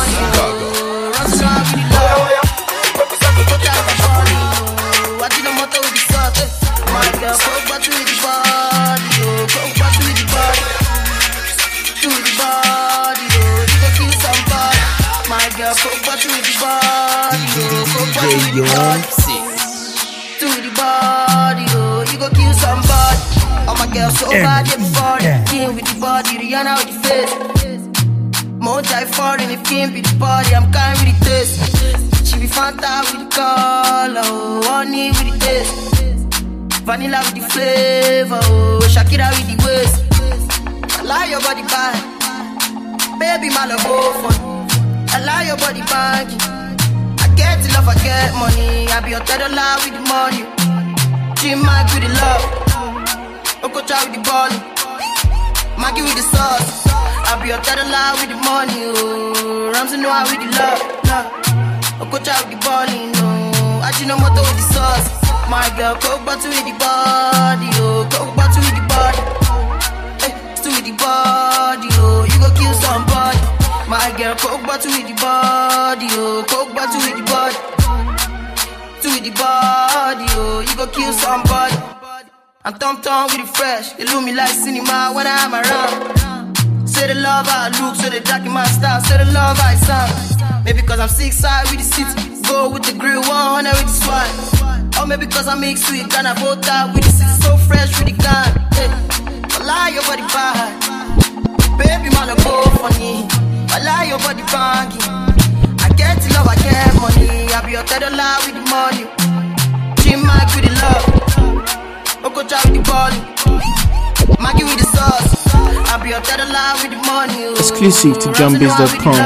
My girl, go back to the body, oh, go back to the body, to the body, oh, you go kill somebody. My girl, go back to the body, oh, go back to the body, to the body, oh, you go kill somebody. Oh my girl, so bad, yeah, before king with the body, Rihanna with the face. More die foreign, if king be the body, I'm kind with the taste. She be Fanta with the color, oh, honey with the taste. Vanilla with the flavor, oh, Shakira with the waist. I like your body bad, baby, my love go for you. I like your body baggy. I get the love, I get money. I be your $10 with the money. G-Mag with the love, Okocha with the ball, Maggie with the sauce. I be your $10 with the money, oh, Ramsey Noah with the love, Okocha with the ball, no, Ajinomoto with the sauce. My girl, coke bottle with the body, oh, coke bottle with the body, still with the body, oh, you go kill somebody. My girl, coke bottle with the body, oh, coke bottle with the body, still with the body, oh, you go kill somebody. I'm tom-tom with the fresh, they look me like cinema when I'm around. Say the love I look, so they jack in my style, say the love I sound. Maybe cause I'm 6'5" with the city, go with the grill, 100 with the swag. Or maybe cause I make sweet Ghana vodka with the city so fresh with the gun. I lie your body bad, baby man, I go funny. I lie your body baggy. I get the love, I get money. I be your $10 with the money. G-Mag with the love, Okocha with the body, Maggie with the sauce. I be your $10 with the money. Exclusive to JohnBiz.com.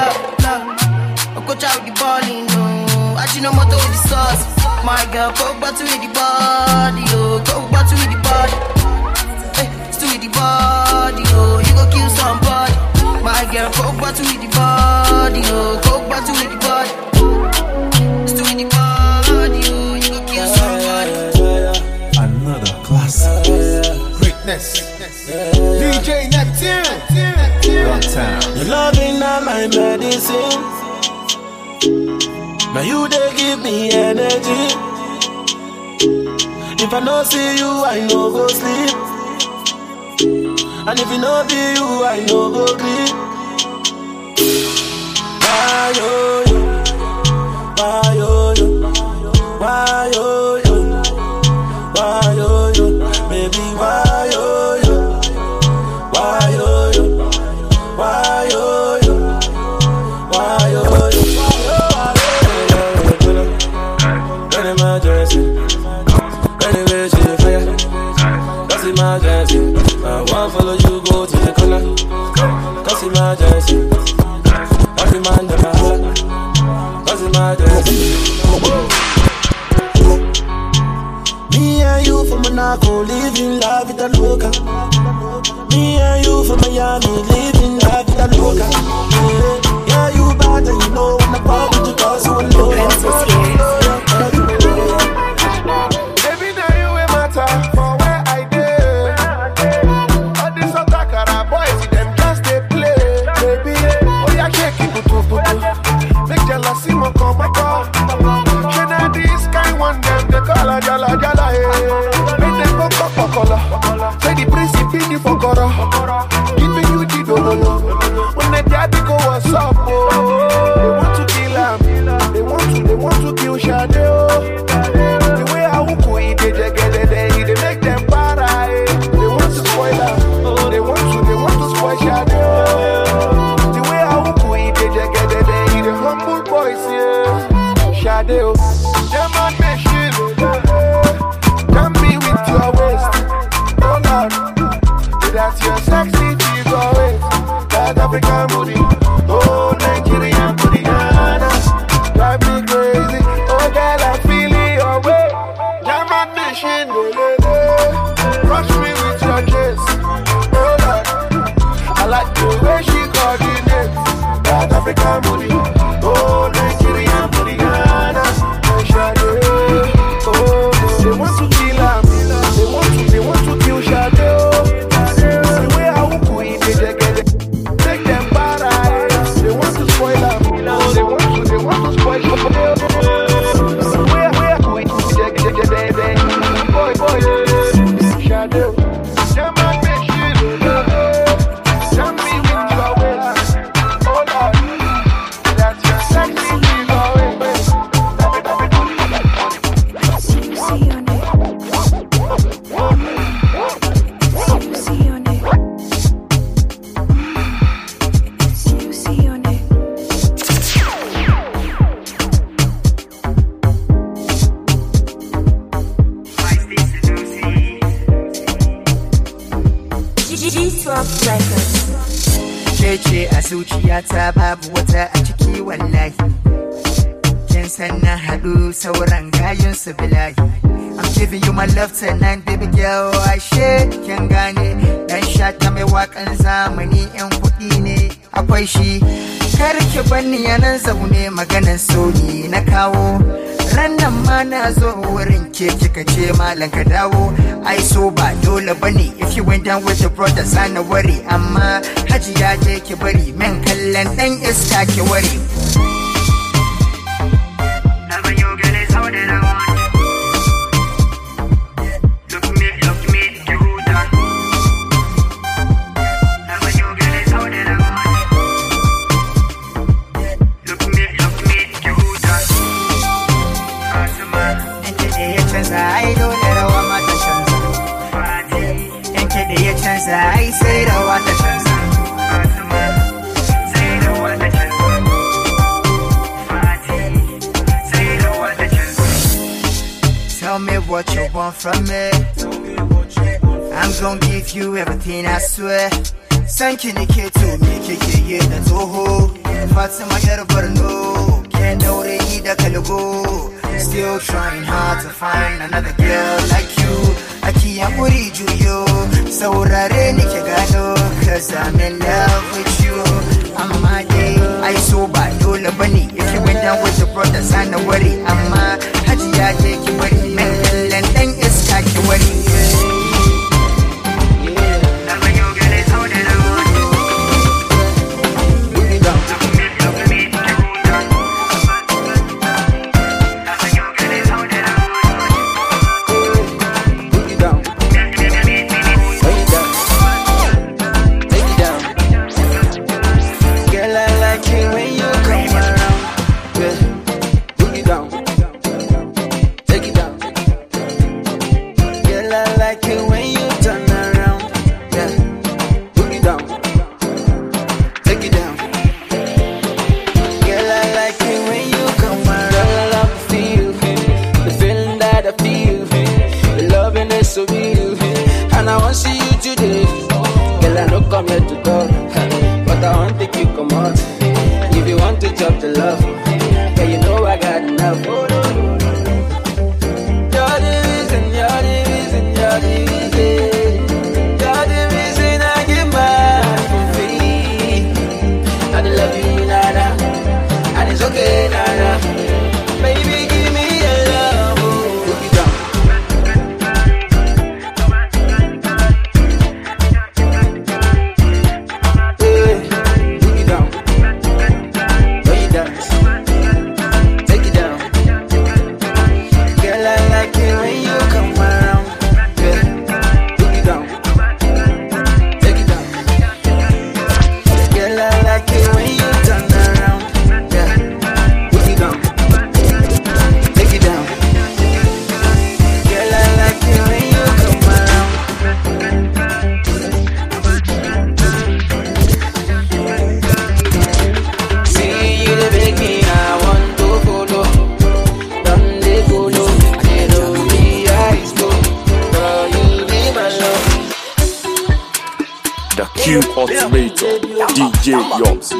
Okocha with the body, no, Ajinomoto with the sauce. My girl, coke bottle with the body, oh, coke bottle with the body, still with the body, oh, you go kill somebody. My girl, coke bottle with the body, oh, coke bottle with the body, still with the body, oh, you go kill somebody. DJ Neptune. Wrong time. Your loving not my medicine. Now you they give me energy. If I no see you, I no go sleep. And if it no be you, I no go sleep. Why yo yo? Why yo yo? Why yo yo? Why yo yo? Baby, why yo yo? Why yo yo? Why yo yo? Why yo yo? Ready my jersey, ready with you fire. That's emergency. I want follow you go to the corner. That's emergency. Every man never holla. That's emergency. Me and you from Monaco, living la vida loca. Me and you from Miami, living la vida loca. Yeah, you bad and you know when I pop with you cause you alone. Baby, now you ain't matter for where I did. All this Otakara boys, them just they play. Baby, oh yeah, shake it, putu. Make jealousy mo come up. Shana this kind one, them they call a jala jala. Make them go for color. Say the principal you for color. Giving you the dololo. When the daddy go what's up, oh. They want to kill him. They want to kill Shade, oh. The way I will go, they make them para. They want to spoil her. Oh, they want to spoil Shade, oh. The way I will go, they the humble boys, yeah. Shade, oh. German machine, jam me with your waist. Oh Lord, that's your sexy figure waist. That African booty, oh Nigerian booty, drive me crazy. Oh girl, I feel your way. German machine, rush me with your kiss. Oh Lord, I like the way she coordinates. That African booty, oh Nigerian booty, oh, they want to kill her. They want to kill Shade. The way I will go in, they make them para. They want to spoil her. Oh, they want to spoil Shade. The way I go in, they boy, Shade. German machine, jam me with your waist. Oh Lord, that's your sexy figure waist. Kece a zuciyata babu wata a ciki wallahi. Kin san na haɗu sauran gayun su bilahi. I'm giving you my love tonight, baby girl. Ashe kin gane dan shata mai wakan zamani yan kuɗi ne akwai shi. Kar ki banni yanan zaune maganan soyi na kawo. Rannan ma na zo wurin ke kika ce malam ka dawo. I so ba dole bane if you went down with the brothers I no worry. Amma hajiya je ki bari men kallon dan iska ki wari. Ai sai da wata canza. Sai da wata canza. Sai da wata canza. Tell me what you want from me. I'm gonna give you everything I swear. Sanki nake to me kike yi da toho. Fatima yar Borno, can't daure ni da kalgo. Still trying hard to find another girl like you. Aki yakuri juyo, saurare ni ke gano, 'cause I'm in love with you. Amma dai, I so ba dole bane. If you went down with the brothers, I no worry. Amma hajiya je ki bari, men kallon dan iska ki wari. it when you come around. Yeah, put it down, take it down. Girl, I like it when you turn around. Yeah, put it down, take it down. Girl, I like it when you come around. See you the baby, I want to follow. Done the follow, I know the eyes go. Girl, you be my love. The Q Ultimator, DJ Yomsi.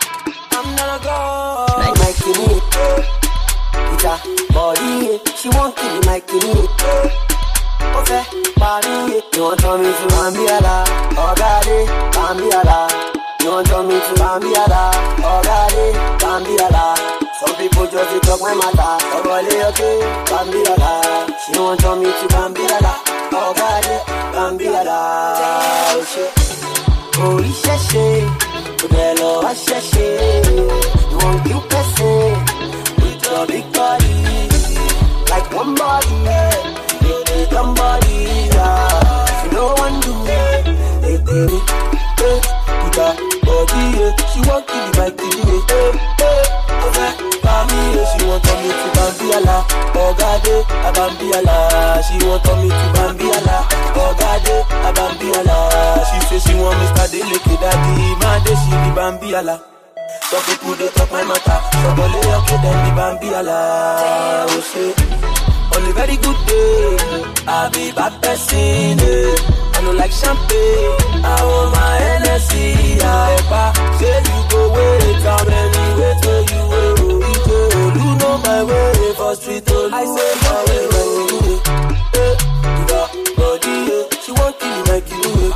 Like my kidney, it's a body. She won't kill me, my kidney. Okay, body. You want to me to Bambiala, oh God, Bambiala. You want to me to Bambiala, oh God, Bambiala. Some people just talk my matter, oh God, okay, Bambiala. She want to me to Bambiala, oh God, Bambiala. Oh shit, oh shit. Bello, I you won't you person with your big body, like one body, with somebody, she no one do it, with her body, she won't kill me by killing it, okay, she won't tell me to Bambiala, oh God, a Bambiala, she won't tell me to Bambiala, oh God, a Bambiala, she says she want Mr. Deleke Daddy, man, she be Bambiala. Some people they talk my matter, somebody okay then be Bambiala, oh shit. On a very good day, I be bad person, I don't like champagne, I want my Hennessy, I say you go wait, how many wait till you will. You know my way for street, I say my way, body, she won't kill me like you do it.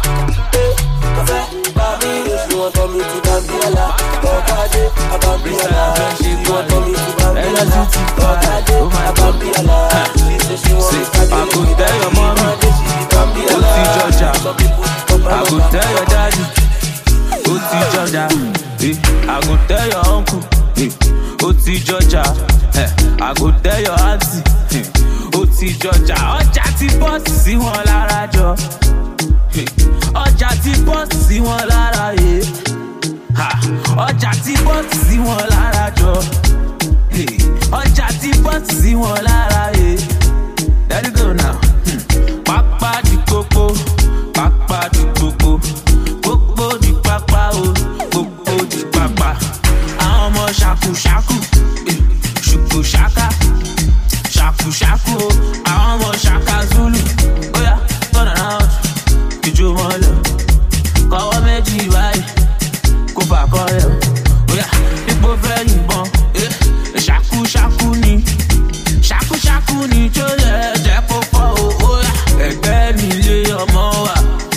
She won't tell me to Bambiala, oh God, a Bambiala. She won't tell me to Bambiala, oh God, a Bambiala. She says she wants to I could tell your mommy, Oti Georgia. I could tell your daddy, Oti Georgia. I could tell your uncle, Oti Georgia. I could tell your auntie, Oti Georgia. Ọjà ti bọ́ọ̀sì sí wọn lára jọ. Ọjà ti bọ́ọ̀sì sí wọn lára yé. Ọjà ti bọ́ọ̀sì sí wọn lára jọ. Ọjà ti bọ́ọ̀sì sí wọn lára yé. There you go now. Pápá di kókó, pápá di kókó. Kókó di pápá o, kókó di pápá. Àwọn ọmọ ṣàkúṣàkú, ṣùkúṣàká. Ṣàkúṣàkú o, àwọn ọmọ ṣàkà Zulu. Oya, turn around, ìjó wọn lọ. Kọ́wọ́ méjì báyìí, kó fà kọ́ yọ. Oya, ipò fẹ́ yìnbọn, ṣàkúṣàkú ni. Ṣàkúṣàkú ni tó yẹ jẹ́ kó fọ́ o. Oya, ẹgbẹ́ nílé ọmọ wa.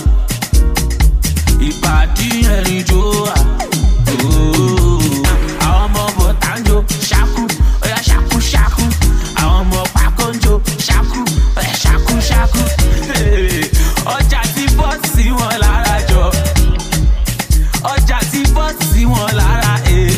Ìpàdé ẹ̀rìn jó wa. Àwọn ọmọ bọ̀tá ń jó ṣàkú. Oya, ṣàkúṣàkú. Àwọn ọmọ pàkó ń jó ṣàkú. Oya, ṣàkúṣàkú. Ọjà ti bọ́ sí wọn lára jọ. Ọjà ti bọ́ sí wọn lára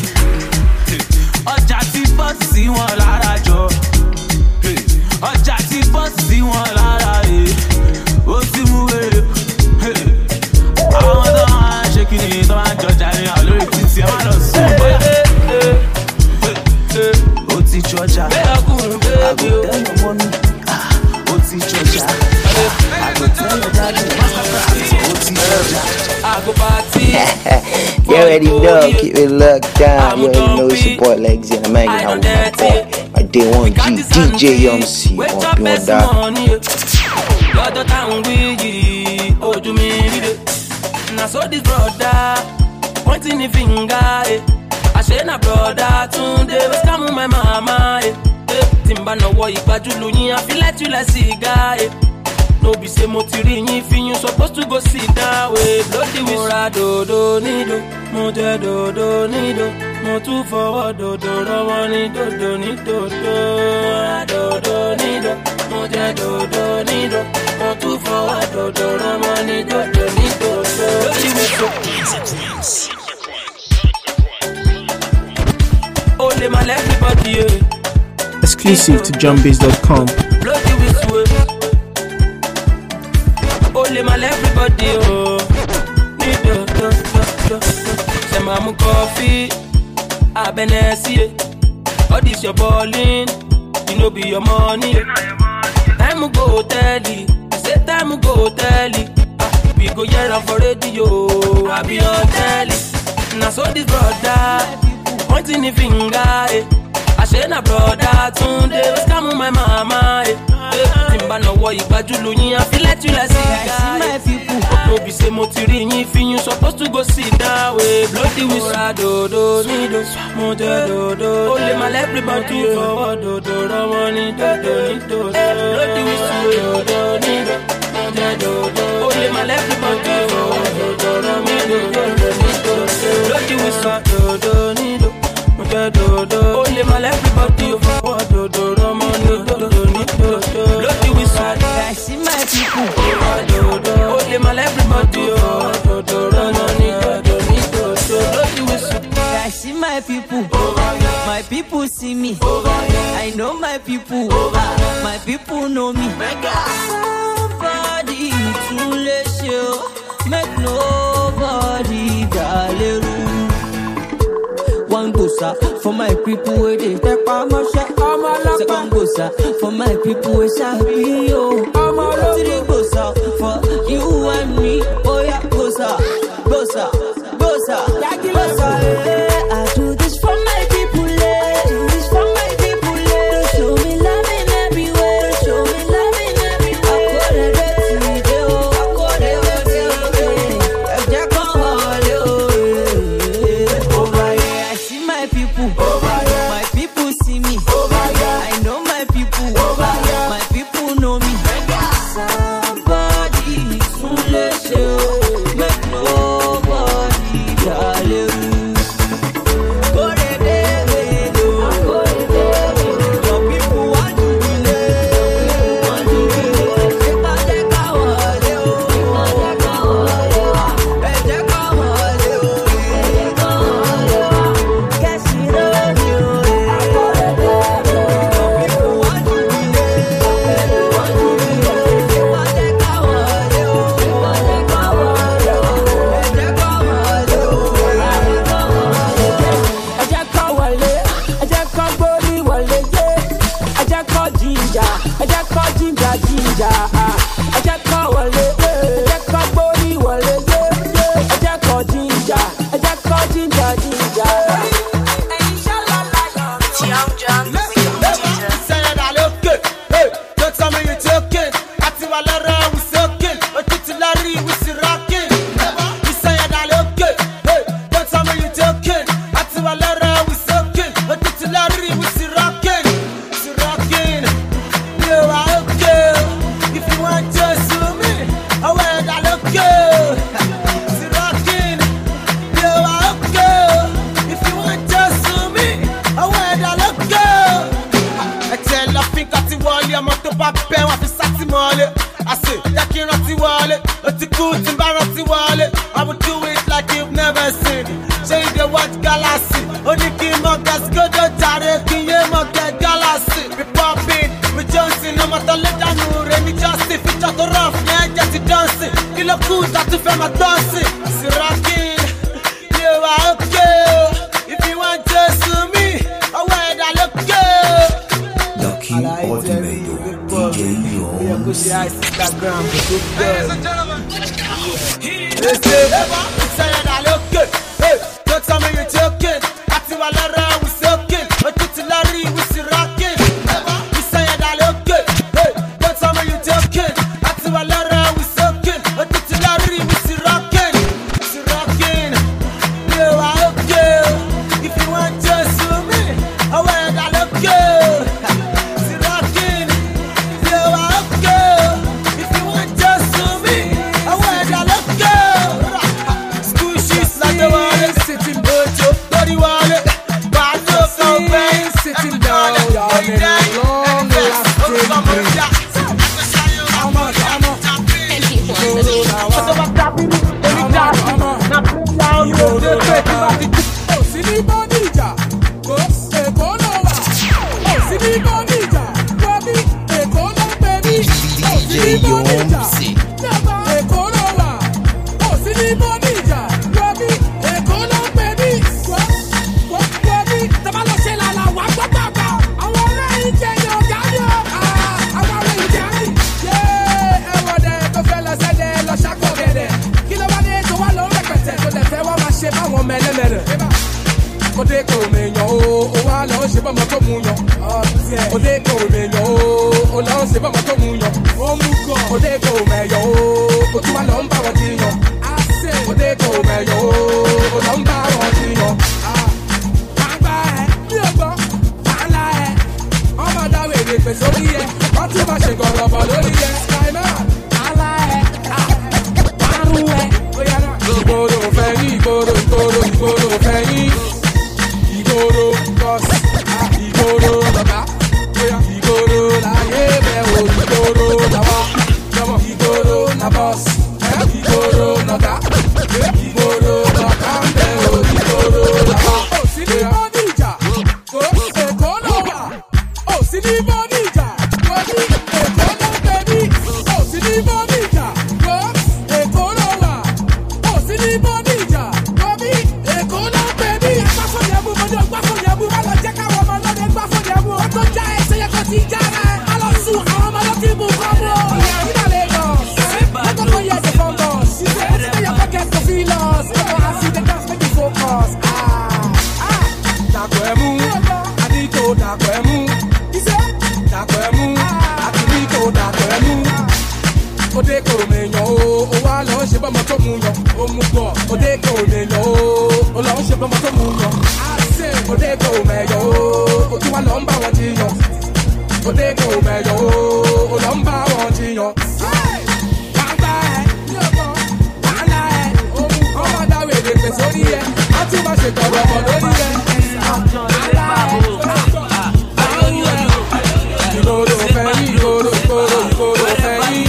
ọjà ti bọ́ sí wọn lára jọ. Ọjà ti bọ́ sí wọn lára ó ti mú wèrè. Àwọn tó máa ń ṣe kí ni tó máa ń jọjà ní àwọn lórí títí ẹ má lọ sùn bóyá. Ó ti jọjà àgùntàn ọmọ mi. Ó ti jọjà àgùntàn ọ̀dájú. Ó ti jọjà. You already know, keep it locked down. You already know it's your boy Legs and I'm hanging out with my boy, my day one G, DJ Yomsi. Won't be on that. Now so this brother pointing the finger, I say na brother today was come my mama. Timba no wo ipajulu yin, I feel like you like cigar. No be say mo ti ri yin fi you supposed to go sit down way. Bloody whistle do do nido, mo je do do nido, mo tu forward do do rawo ni do do ni do do nido, mo je do do nido, mo tu forward do do rawo ni do do ni do do. Bloody whistle. Oh, let my everybody. Exclusive to JohnBiz.com. Bloody whistle. only my everybody, oh. Need do. Say mama coffee, I been see. All this your balling, you know be your money. Time go tell it, say time go tell it. We go hear am for radio, I be on telly. Now so this brother, pointing the finger, eh. I say na brother, Tunde, scam my mama, eh. Timba no wo igbajulu yin, I feel like you like cigar. My people, no be say mo ti ri yin, fi you supposed to go sit down, way. Bloody whistle, do, nido, mo do. Only my everybody forward, do, money, do. Bloody whistle, do, nido. Only my everybody bloody whistle only my everybody bloody whistle I see my people only my everybody bloody whistle I see my people see me I know my people know me Somebody to let you make nobody gallery. One gosa for my people where they take pamasha. Second gosa for my people where sabi yo. Three gosa for you and me. Oh yeah, gosa. I do this for my people. Do this for my people. Don't show me love in everywhere. Don't show me love in everywhere. I see my people. My people see me. I know my people. My people know me. Somebody soon let you make nobody gallery. I will do it like you've never seen. Change the word galaxy. Only King Mogas go to Tare, King Mogas galaxy. We popping, we Johnson, no matter let no me just feature the rough, yeah, just dancing. Il a cool that to faire ma danse. C'est rocking, you are okay. If you want to sue me, away that look good. Lucky Ultimate DJ Yomes. Ladies and gentlemen, say that look good. Hey, don't tell me you're joking. Ati walara we soaking. Otuti lari we si rocking. We say that look good. Hey, don't tell me you're joking. Ati walara we soaking. Otuti lari we si rocking. Si rocking. You are okay. If you want to sue me, I wear that look good. Si rocking. You are okay. If you want to sue me, I wear that look good. School shoes like the wallet, sitting bojo, body wallet. bọ́mọ tó mú yan. Òde kò mèyàn o, ó lọ ṣe bọ́mọ tó mú yan. Òde kò mẹ̀yàn o, ó tún wá lọ ń bá wọn jiyàn. Òde kò mẹ̀yàn o, ó lọ ń bá wọn jiyàn. Bàbá ẹ̀ ní ọgbọ́n, bàálà ẹ̀, ọmọ dáwọ̀ èdè pèsè orí ẹ̀, wọ́n tún máa ṣe gọ̀rọ̀bọ̀ lórí ẹ̀. Bàálà ẹ̀, márùn ẹ̀, ó yára. Ìgboro fẹ̀yìn, ìgboro fẹ̀yìn. Ìgboro bọ́sì, ìgboro lọ́gá. Ìgboro láyé bẹ̀ wò, ìgboro làwọn. Ìgboro na bọ́sì, ìgboro lọ́gá. Ìgboro lọ́gá ń bẹ̀ wò, ìgboro làwọn. Ó sì ní bọ́ọ̀dì ìjà, kò èkó lọ wà. Ó sì ní bọ́ọ̀dì ìjà, kò ní èkó lọ bẹ̀ mí. Ó sì ní bọ́ọ̀dì ìjà, kò èkó lọ wà. Ó sì ní bọ́ọ̀dì ìjà, kò ní èkó lọ bẹ̀ mí. Gbàfọ̀dẹ̀bù mo ní gbàfọ̀dẹ̀bù, má lọ jẹ́ káwọn ọmọ lọ́dẹ gbàfọ̀dẹ̀bù. Ó tó já ẹsẹ̀ yẹ kó ti já rẹ̀. Má lọ sùn àwọn ọmọ lọ́kì bù kọ́mọ. Ìyá Lagos, I don't know yet the focus. She said, "Stay your pocket to feel us." I see the dance make you focus. Dakwemu, Adiko Dakwemu. He said, Dakwemu, Adiko Dakwemu. Òde kò mèyàn o, ó wá lọ ṣe bọ́mọ tó mú yan. Ó mú bọ̀. Òde kò mèyàn o, ó lọ ṣe bọ́mọ tó mú yan. Òde kò mèyàn o, ó tún wá lọ ń bá wọn jiyàn. Òde kò mèyàn o, ó lọ ń bá wọn jiyàn. Bàbá ẹ̀ ní ọgbọ́n, bàálà ẹ̀, ọmọ dáwọ̀ èdè pèsè orí ẹ̀, á tún máa ṣe gọ̀rọ̀bọ̀ lórí ẹ̀. Ìgboro fẹ̀yìn, ìgboro fẹ̀yìn.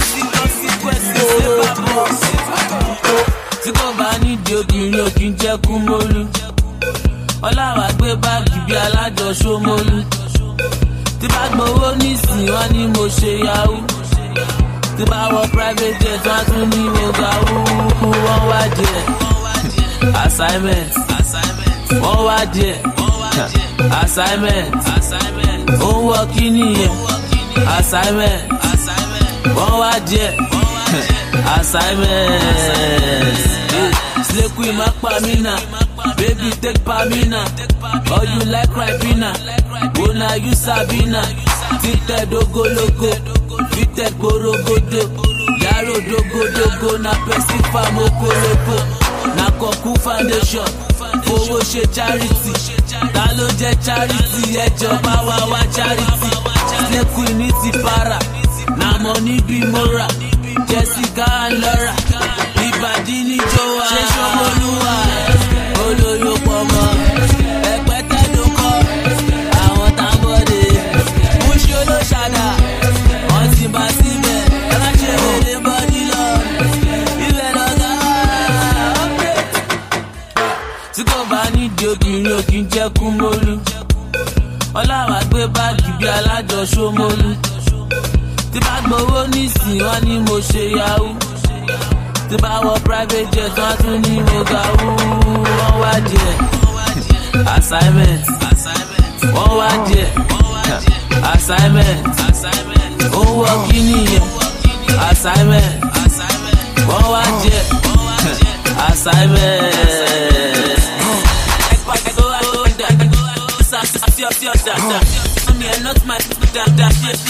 Tí kò bá nídìí obìnrin ò kí ń jẹ́ kú mólú. Ọláwà gbé báàgì bí alájọ Ṣómólú. Tí bá gbowó nísìnyí wọ́n ní mo ṣe yahoo. Tí bá wọ private jet wọ́n tún ní mo ga wúwú. Wọ́n wá díẹ̀ assignment. Wọ́n wá díẹ̀ assignment. Ó ń wọ kí nìyẹn assignment. Wọ́n wá díẹ̀ assignment. Slay queen ma pamina, baby take pamina. Or you like Ribena, Bona you Sabina. Tite dogo logo, Vite gorogodo. Yaro dogo dogo na pesifa mokoloko. Na Koku Foundation, fowó ṣe charity. Ta ló jẹ́ charity, ẹjọba wa charity. Slay queen ní ti para, na money be mora. Jessica and Laura, ìbàdí ní Joa. Ṣé Ṣómólúwà, olóyò pọ̀mọ́. Ẹ̀pẹ́tẹ́ ló kọ́, àwọn tábọ̀dé. Múṣí olóṣàdá, wọ́n ti bá síbẹ̀. Ẹ má ṣe wèrè bọ́dí lọ, ibẹ̀ lọ́gá. Tí kò bá nídìí obìnrin ò kí ń jẹ́ kú mólú. Ọláwà gbé báàgì bí alájọ Ṣómólú. Tí bá gbowó nísìnyí wọ́n ní mo ṣe yahoo. Tí bá wọ private jet wọ́n tún ní mo ga wúwú. Wọ́n wá díẹ̀ assignment. Wọ́n wá díẹ̀ assignment. Ó ń wọ kí nìyẹn assignment. Wọ́n wá díẹ̀ assignment. Not my dada,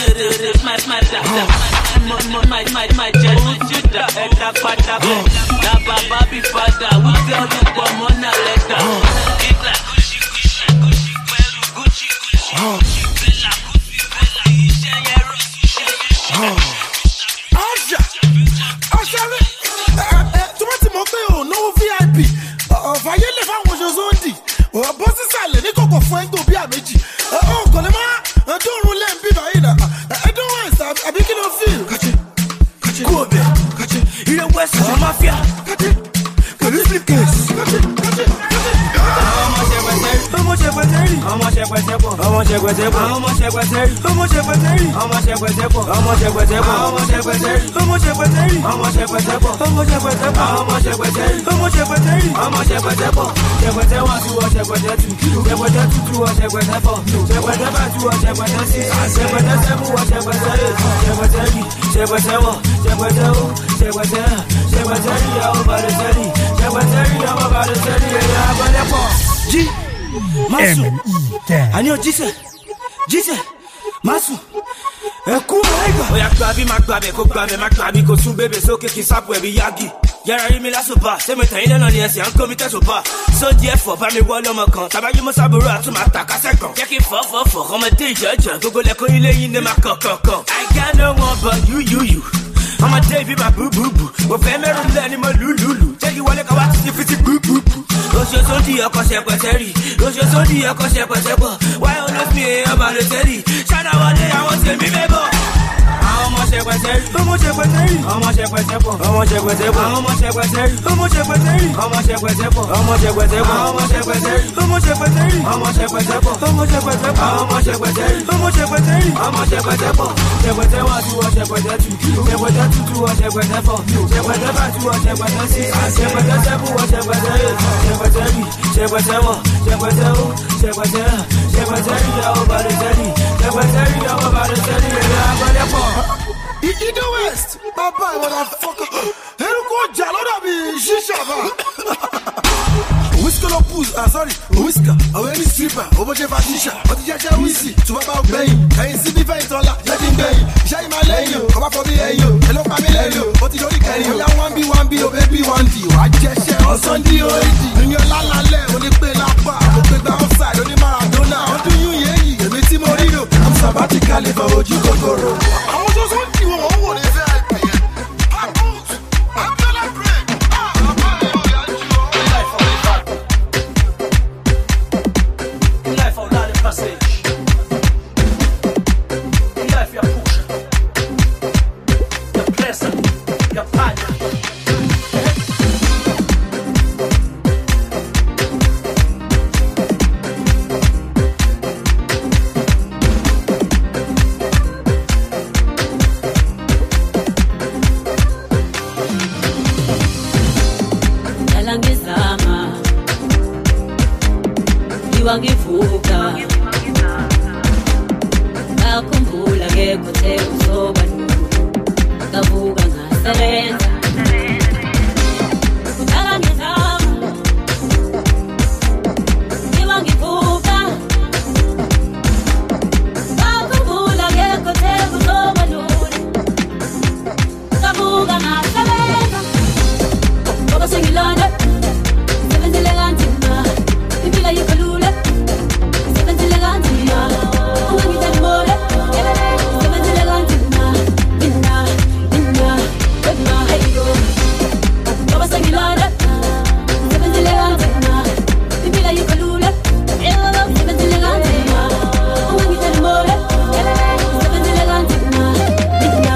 my Judah, na Baba be father, we tell you come on a letter. It's like Gucci, Tu vas te montrer au no VIP. Voyez les femmes aujourd'hui on dit. Bon c'est ça, les nico qu'on fait un dobi à méjì. Oh, connais moi, un tour roulé un peu baïda. I don't want ça, avec qui l'on file. Kobe, il est ouest, c'est mafia. Que lui flip case. G. Àní o jíṣẹ́ Masu ẹ̀kú ẹ̀gbà. Ó yá gbàbí má gbàbẹ̀ kó gbàbẹ̀ má gbàbí kó sún bébè sókè kí sápò ẹ̀bí yági. Yàrá rí mi lásòbà, sẹ́mi tẹ̀yìn lẹ́nà ni ẹ̀sìn à ń kó mi tẹ̀sòbà. Sódì ẹ̀fọ́ bá mi wọ́ lọ́mọ kan, tàbájú mọ́ sábúrò àtúmọ̀ àtàkásẹ̀ kan. Jẹ́ kí fọ́fọ́fọ́ ọmọdé ìjọ́jọ́, gbogbo lẹ́kọ́ ilé yín ní ma kọ̀kọ̀kọ̀. I got no one but you. Ọmọdé bí ma búbúbú, mo fẹ́ mẹ́rù lẹ́ni mo lùlùlù. Jẹ́ kí wọlé kan wá ti fi búbúbú. Oṣooṣo di ọkọ̀ ṣẹpẹtẹ rí, oṣooṣo di ọkọ̀ ṣẹpẹtẹ bọ̀. Why on earth me èèyàn bá lè tẹ́lì? Ṣáná wọlé àwọn tèmi mẹ́bọ̀. Ọmọ ṣẹpẹtẹ rí, ọmọ ṣẹpẹtẹ rí, ọmọ ṣẹpẹtẹ bọ̀, ọmọ ṣẹpẹtẹ bọ̀, ọmọ ṣẹpẹtẹ rí, ọmọ ṣẹpẹtẹ rí, ọmọ ṣẹpẹtẹ bọ̀, ọmọ ṣẹpẹtẹ bọ̀, ọmọ ṣẹpẹtẹ rí, ọmọ ṣẹpẹtẹ rí, ọmọ ṣẹpẹtẹ bọ̀, ọmọ ṣẹpẹtẹ bọ̀, ọmọ ṣẹpẹtẹ rí, ọmọ ṣẹpẹtẹ rí, ọmọ ṣẹpẹtẹ bọ̀, ṣẹpẹtẹ wá tú ọ ṣẹpẹtẹ tú, ṣẹpẹtẹ tú ọ ṣẹpẹtẹ fọ̀, ṣẹpẹtẹ bá tú ọ ṣẹpẹtẹ sí, ṣẹpẹtẹ sẹ́kù ọ ṣẹpẹtẹ rí, ṣẹpẹtẹ rí, ṣẹpẹtẹ wọ̀, ṣẹpẹtẹ ó, ṣẹpẹtẹ rà, ṣẹpẹtẹ rí ìyàwó balẹ̀ sẹ́rí, ṣẹpẹtẹ rí ìyàwó balẹ̀ sẹ́rí, ẹ̀rọ agbálẹ̀ pọ̀. Ido West, Papa, motherfucker. Eruko Jaloda be Shishaba. Whisker no pousse, sorry, whisker. Or any stripper, over Jeff Atisha. But the Jaja Wisi, to Papa Bay. Can you see the vein dollar? Let him bay. Shai Malayo, come up for me, yo. Hello, Pamelayo. But you don't carry you. 1B, oh baby, 1D. I just share on Sunday, oh, in your la le, only pay la pa, open the outside, only Maradona. What do you, yeah, Meti Morino? I'm sabbatically for what you go go. I was just want you on the VIP. Wangivuka ngakhumbula ke kuthe uzoba ngavuka ngasebenza kudala ngizama ngiwangivuka ngakhumbula ke kuthe uzoba ngavuka ngasebenza ngoba sengilanda sebenzele kanzima impilo yikolula sebenzele kanzima ungangithandi more sebenzele kanzima mina wema heyo ngoba sengilanda sebenzele kanzima impilo yikolula sebenzele kanzima ungangithandi more sebenzele kanzima mina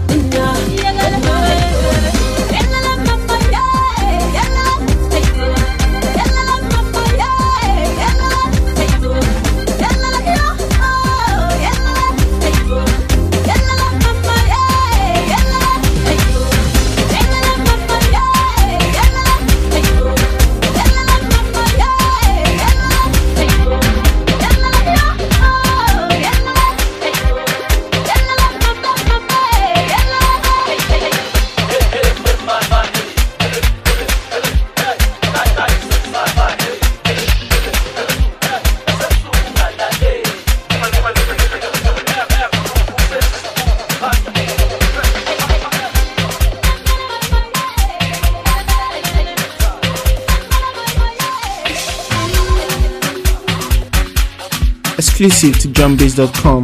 Exclusive to JohnBiz.com.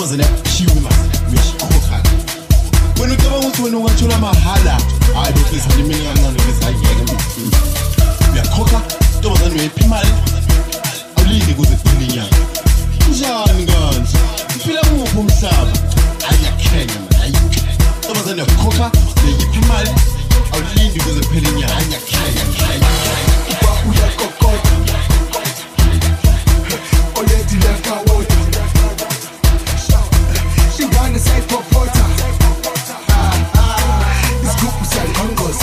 was an human, which cook. When you go to no one to Mahala, I do this $100 million this I get. We are coca, there was a new Pimal. I'll leave you with the Indian. John Guns, feel a move from Sab. I can't, there was a new coca, the Pimal. I'll leave you with the Pinia. I can't. We are coca. Oh, yeah, the left out water. She ran the side for water. This group is like hungers.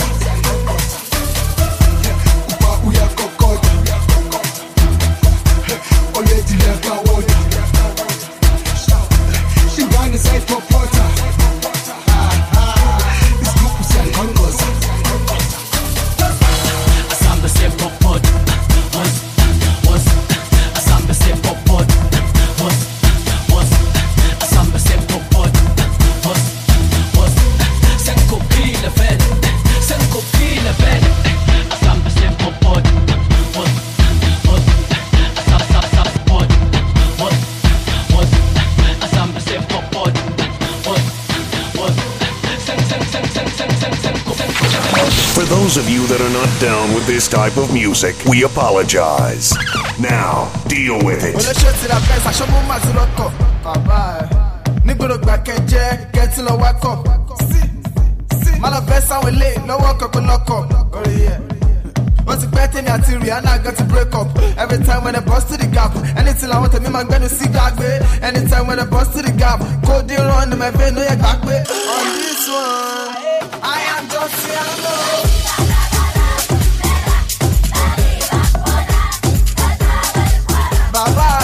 We are cocoa. Oh, yeah, the left out water. She ran the side for water. This group is like hungers. Asamba se popod. Was Asamba se popod. Was Asamba se popod. Was Senko pila ven. Asamba se popod. Was Asamba se popod. For those of you that are not down with this type of music, we apologize. Now, deal with it. Once you bet me at Rihanna, I got to break up. Every time when I bust to the gap, anything I want to me, I'm gonna see that way. Anytime when I bust to the gap, go deal on my vein, no, you're back way. On this one, I am just yellow. Bye-bye.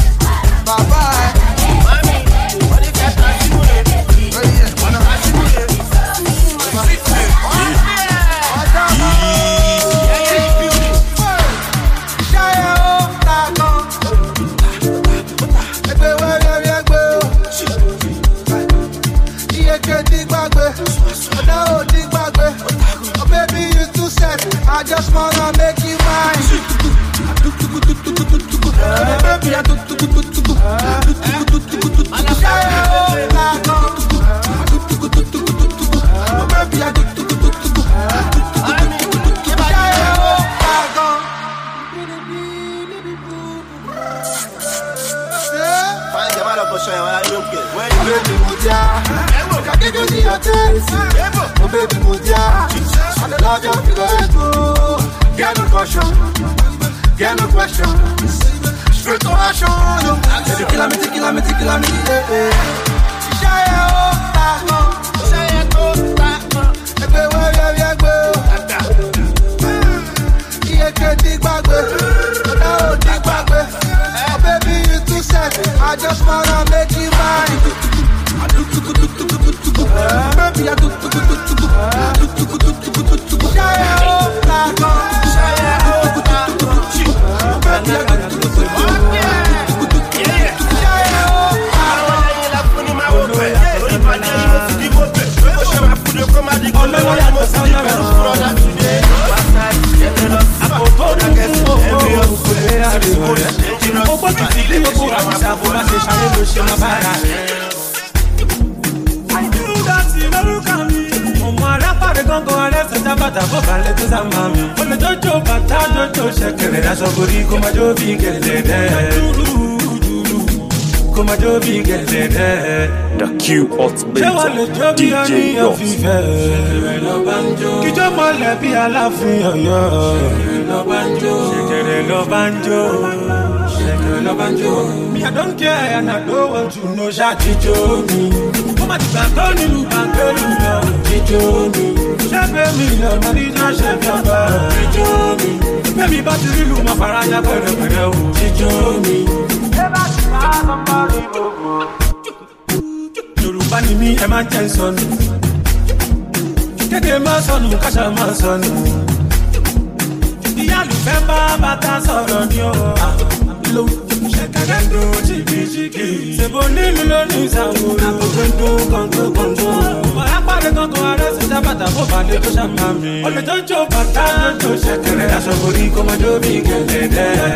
Bye-bye. Oh, baby, you too sad. I just wanna make you mine. Baby, I Get no question. Straight to action. Kill me. Baby, you too sad. I just wanna make you mine. Baby, I do. The Q Hot Beta DJ Yoms. Me, I don't care and I don't want to know Jackie Johnny. Come on, Bantoni, Johnny. Shepe me, no, Marija, Shepe, Johnny. Baby, but you look my Faraya, Johnny. Yoruba ni mi, Emma Jensen. Kede ma sonu, kasha ma sonu. Iya lu fẹ́ bá bàtà sọ̀rọ̀ ni o. Lo ṣẹ̀kẹ̀rẹ̀ ń dún jìkìjìkì. Ṣèbó nílùú ló ní ìsàwọ̀. Àkókò ń dún kọ̀ǹkọ̀. Ọ̀rá pàdé kankan arẹ́ sí sábàtà fún balẹ̀ tó ṣàmà mi. Olè tó ń jó bàtà tó ṣẹ̀kẹ̀rẹ̀. Aṣọ borí kó máa jó bí gẹ̀lẹ́dẹ́.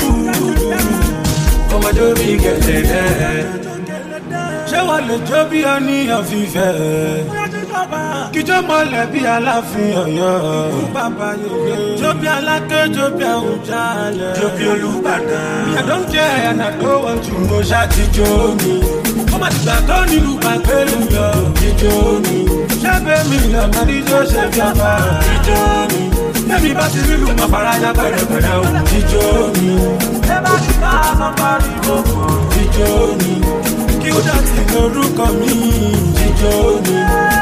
Kó máa jó bí gẹ̀lẹ́dẹ́. Ṣé wàá lè jó bí ọníyàn fífẹ́? Kíjọ́ mọ́lẹ̀ bí Aláàfin Ọ̀yọ́. Jó bí Aláké, jó bí Àwùjalẹ̀. Jó bí Olúbàdàn. I don't care and I don't want to know ṣáàtì jó mi. Ó má ti gbà tó nílùú pàgbélú yọ. Jíjó mi. Ṣẹ́bẹ̀ mi lọ Màdíjó ṣe bí àbá. Jíjó mi. Bẹ́ẹ̀ni bá ti rí lù mọ́ faraya pẹ̀rẹ̀pẹ̀rẹ̀ o. Jíjó mi. Ẹ bá ti bá aṣọ parí gbogbo. Jíjó mi. Kí ó dá sí lórúkọ mi. Jíjó mi.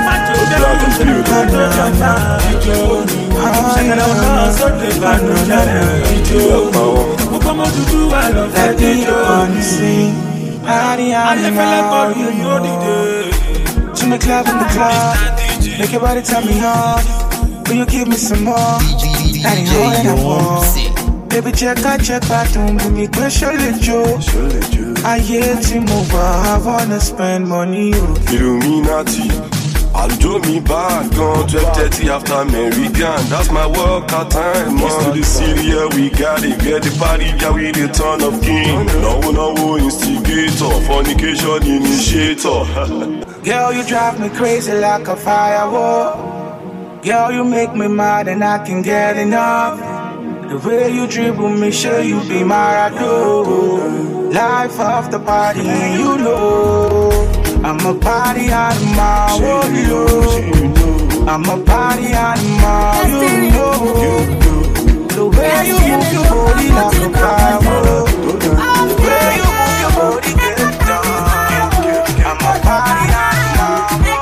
Let me unseen. Party animal, you know. To the club in the club. Make your body tell me off. Will you give me some more? That ain't all that I want. Baby, check back, don't give me question, Joe. I hear to move, I wanna spend money. Illuminati. I'll do me back on 12:30 after American. That's my workout time. Most to the city, yeah, we got it. Get the party, yeah, we the ton of king. No instigator, fornication initiator. Girl, you drive me crazy like a firewall. Girl, you make me mad and I can get enough. The way you dribble me, sure you be Maradona. Life of the party, and you know. I'm a party animal, oh, I'm a party animal, you know. The way you move your body like a firework. The way you move your body, get it done. I'm a party animal.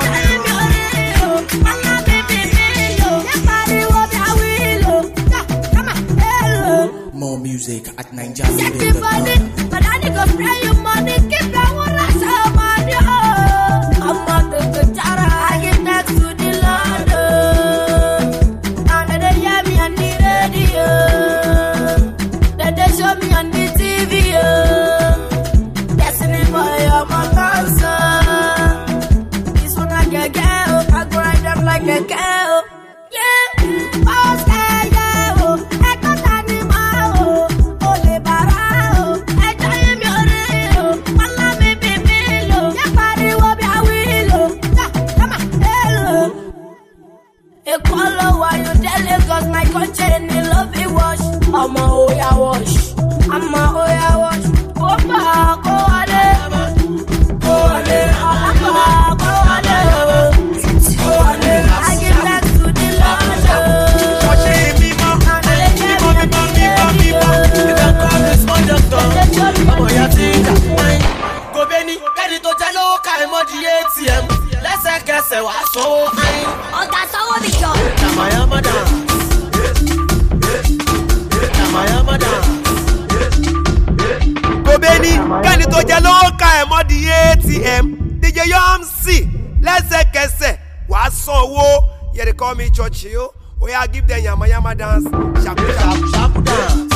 More music at Set Nigeria. the money, but I need to spray your money, keep that one like somebody. I'm not the good jara, I get back to the London. And they hear me on the radio. Then they show me on the TV. Destiny boy, I'm a dancer. This one I get, I grind them like a Yeah, they call me Churchill. Oh yeah, give them yama dance. Shaku shaku shaku dance.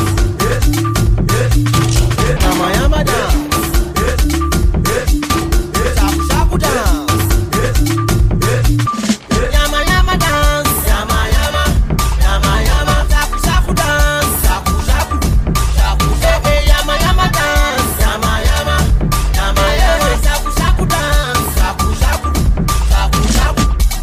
Yama dance. Shaku shaku dance. Yama dance. Yama shaku shaku dance. Shaku shaku shaku. Yama dance. Yama shaku shaku dance. Shaku shaku shaku.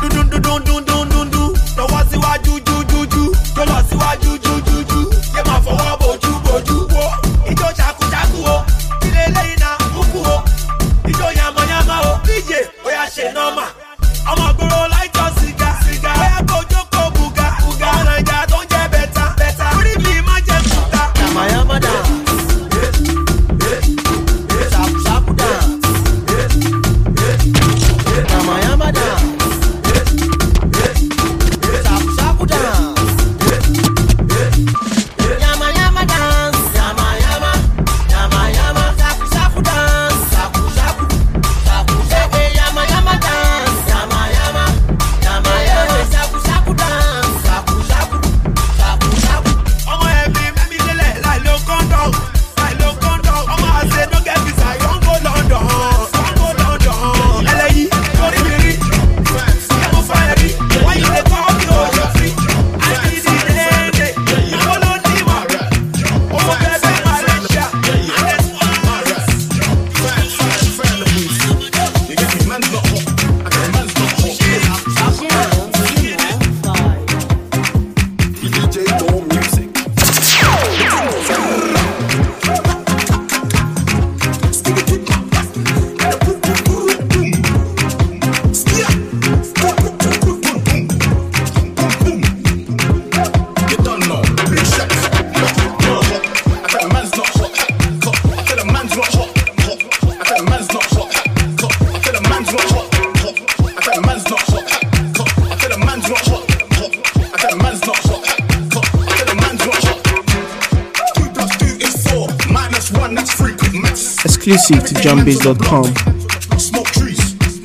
Exclusive to JohnBiz.com. Smoke trees.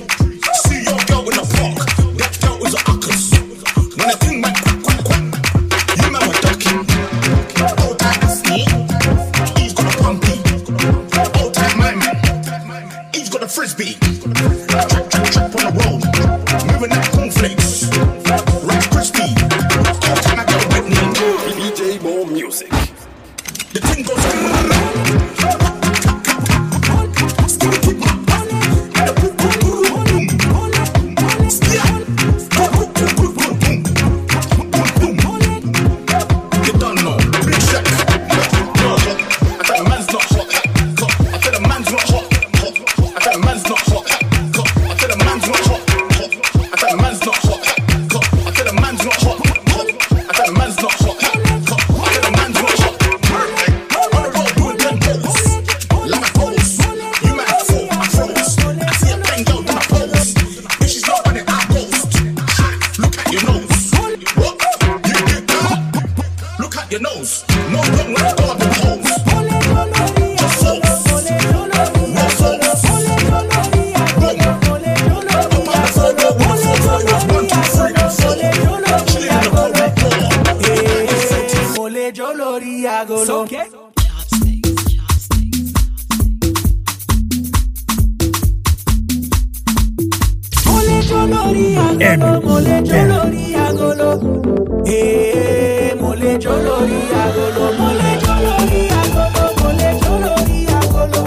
See your girl in the park. That girl is a uckers. When the thing went quack, quack, quack, you man were ducking. Old time snake, he's got a pumpy. Old time my man, he's got a frisbee. Trap on the road, moving that cornflakes. Rice crispy. Old time I got a Whitney. DJ More Music. The thing goes lórí agolo, mo lè jó lórí agolo, mo lè jó lórí agolo.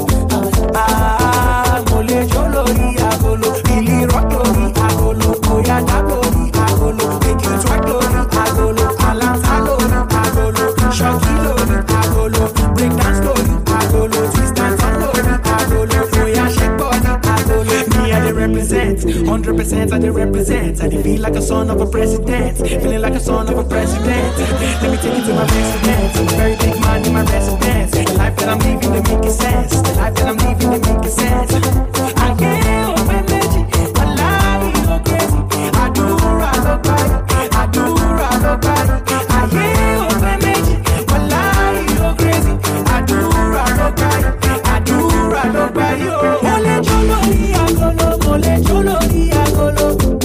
Mo lè jó lórí agolo, Billy rock lórí agolo, Oya dab lórí agolo, make you twerk lórí agolo, Alanta lórí agolo, Shocky lórí agolo, break dance lórí agolo, twist and turn lórí agolo, Oya shake body agolo. Me I dey represent, 100% I dey represent. I dey feel like a son of a president, feeling like a son of a president. Let me take you to my residence, I'm a very big man in my residence. The life that I'm living, they make sense. The life that I'm living, they make sense. I can't open magic, I lie, you go crazy. I do right body, I do right body. I can't open magic, I lie, you go crazy. I do right body, I do right body. Mole cholo agolo, mole cholo agolo.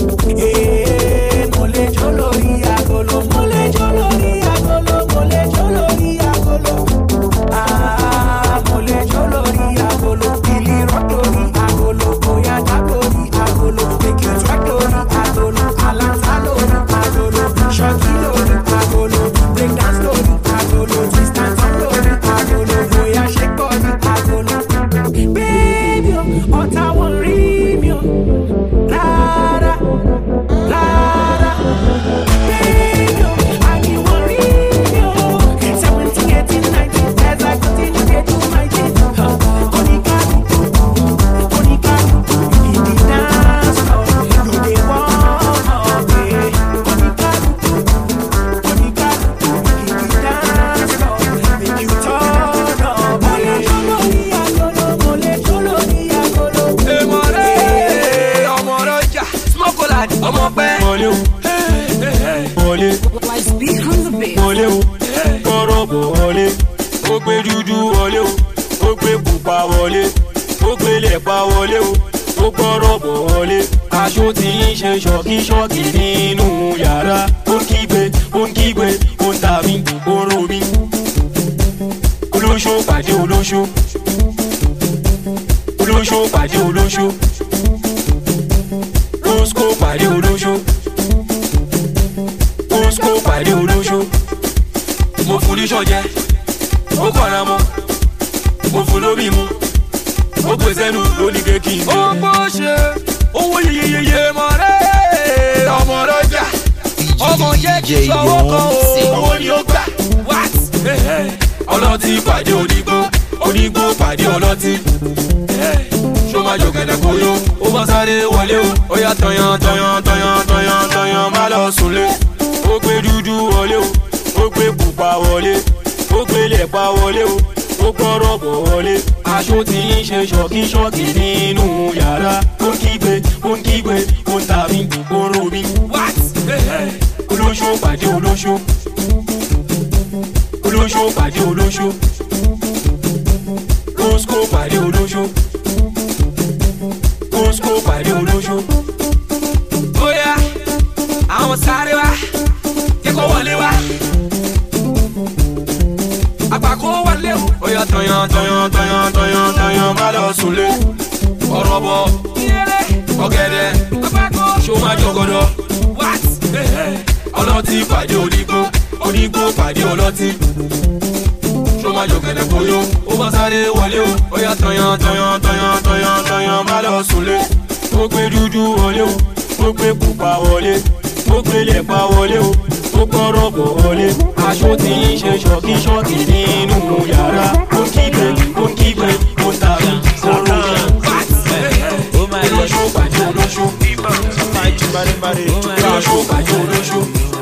Mole cholo agolo, mole cholo agolo, mole cholo agolo. Mole cholo agolo, Billy rock lórí agolo, Oya dab lórí agolo, make you twerk lórí agolo, Alanta lórí agolo, Shocky lórí agolo, break dance lórí agolo, twist and turn lórí agolo, Oya shake body agolo. Baby, ọ̀tá wọn rí mi o, rárá, rárá. Baby, àní wọn rí mi o, 17, 18, 19, as I continue to do my thing. Oníkálukú, in the dance floor, no dey warm up, Oníkálukú, in the dance floor, make you turn up, Mole jolori agolo, mole jolori agolo. Ọmọ ọlọ́jà, smoke collard, ọmọ pẹ́. Mole o, mole, mole o, kọ́rọ́bọ̀ wọlé, ó gbé dúdú wọlé o, ó gbé pupa wọlé, ó gbé lẹ́pa wọlé o, ó kọ́rọ́bọ̀ wọlé. Aṣọ tí ń ṣe ṣọ́kíṣọ́kí nínú yàrá, ó ń kígbe, ó ń kígbe, ó ń tà mí, ó ń rò mí. Olóṣó pàdé olóṣó, olóṣó pàdé olóṣó, Roscoe pàdé olóṣó, Roscoe pàdé olóṣó. Mo fún ní ṣọ́jẹ́, ó kọ̀ra mọ́, mo fún lómi mu, ó pè sẹ́nu lóní kéèkì ń gbé. Ó gbọ́ ṣe owó yeyeyeye mọ̀ rẹ̀ ọmọ ọlọ́jà, ọmọ jẹ́ kí sọ́wọ́ kan owó ni ó gbà. What? Ọlọ́tí pàdé onígbó, onígbó pàdé ọlọ́tí. Ṣó máa jò kẹ̀dẹ̀ kóyó, ó bá sáré wọlé o. Ó yá tọyán tọyán tọyán tọyán tọyán má lọ súnlé. Ó gbé dúdú wọlé o, ó gbé pupa wọlé, ó gbé lẹ́pa wọlé o, ó gbọ́rọ̀ bọ̀ wọlé. Aṣọ tí ń ṣe ṣọ́kíṣọ́kí nínú yàrá. Ó ń kígbe, ó ń kígbe, ó ń tà mí, ó ń rò mí. What? Olóṣó pàdé olóṣó, olóṣó pàdé olóṣó, Roscoe pàdé olóṣó, Roscoe pàdé olóṣó. Bóyá àwọn sáré wá, jẹ́ kó wọlé wá. Àpàkó wọlé o. Ó yá tọyán tọyán tọyán tọyán tọyán má lọ súnlé. Ọ̀rọ̀ bọ̀, ọ̀gẹ̀dẹ̀, ṣó máa jọ̀gọ̀dọ̀. What? Ọlọ́tí pàdé onígbó, onígbó pàdé ọlọ́tí. Ṣó máa jọ kẹ̀dẹ̀ kóyó, ó bá sáré wọlé o. Ó yá tọyán tọyán tọyán tọyán tọyán má lọ súnlé. Ó gbé dúdú wọlé o, ó gbé pupa wọlé, ó gbé lẹ́pa wọlé o, ó gbọ́rọ̀ bọ̀ wọlé. Aṣọ tí ń ṣe ṣọ́kíṣọ́kí nínú yàrá. Ó ń kígbe, ó ń kígbe, ó ń tà mí, ó ń rò mí. Olóṣó pàdé olóṣó, olóṣó pàdé olóṣó.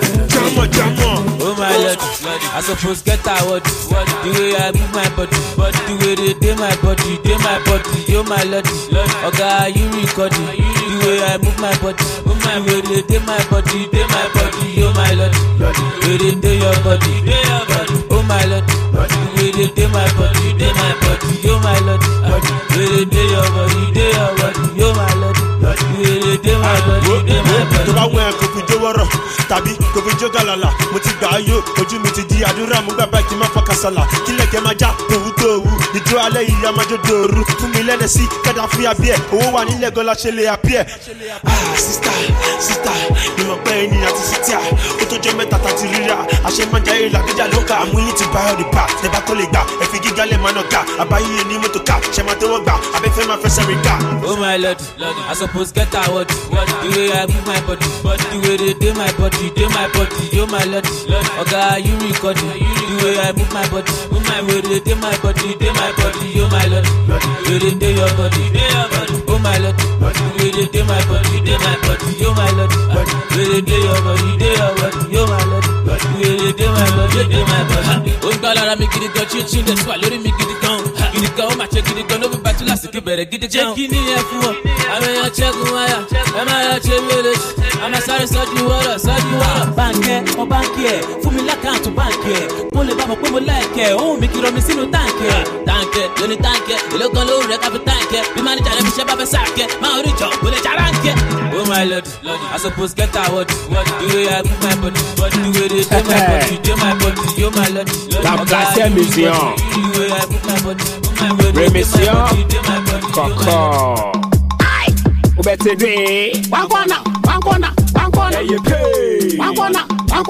Oh my lord, I suppose get award. The way I move my body, the way they dey my body, yo my lord. Oga, you recording? The way I move my body, the way they dey my body, yo my lord. The way they dey your body, oh my lord. The way they dey my body, yo my lord. The way they dey your body, yo my lord. The way they dey my body, tó bá wẹ̀ kò fi jó wọ́rọ̀ tàbí kò fi jó gàlàlà mo ti gbà á yó ojú mi ti di àdúrà mú gbàgbà kí n má fọkà sọ̀la kílẹ̀ kẹ́ máa já tòwú tòwú ìjó alẹ́ yìí a máa jó dòru fún mi lẹ́nẹ̀ sí kẹ́dà fún yàbí ẹ̀ owó wà nílẹ̀ gan la ṣe lè àbí ẹ̀. Sísítà ìmọ̀ pẹ́ ẹni àti sítíà ó tó tójọ́ mẹ́ta tàti ríra àṣẹ máa ń jayé làkújà lóka. I'm willing to buy all the back tẹ́bà tó lè gbà ẹ̀fí gíga lè máa nà ká àbáyé ní mọ́tò ká ṣe máa tẹ́wọ́ gbà abẹ́fẹ́ máa fẹsẹ̀ rìn ká. Oh my lord, I suppose get award. The way I move my body, the way they do my body, oh my lord. Oga, you record it. The way I move my body, the way they do my body, oh my lord. The way they do your body, oh my lord. The way they do my body, oh my lord. The way they do your body, oh my lord. The way they do my body. Oh, God, I make it go chin the swallow me get it down. Get it go, my check it go, no back to last. Better get it down. Check in here for I'm a check wire. Am I a check village? I'm a sorry, you water. Bank, or bank, for me like out to bank. Pull it up, pull like it. Oh, make it on me, see no tank. Tank, you tank, you look on low, wreck up a tank. The manager, let me share up a sack. My rich up, pull it around. Oh, my lord, I suppose get award. The way I move my body, the way they do my body, oh my lord. La place Museum. Remission. Coco. Ubetede. One corner. Hey, you pay. One corner.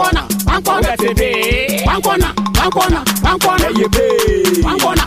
Ubetede. One corner. Hey, you pay. One corner.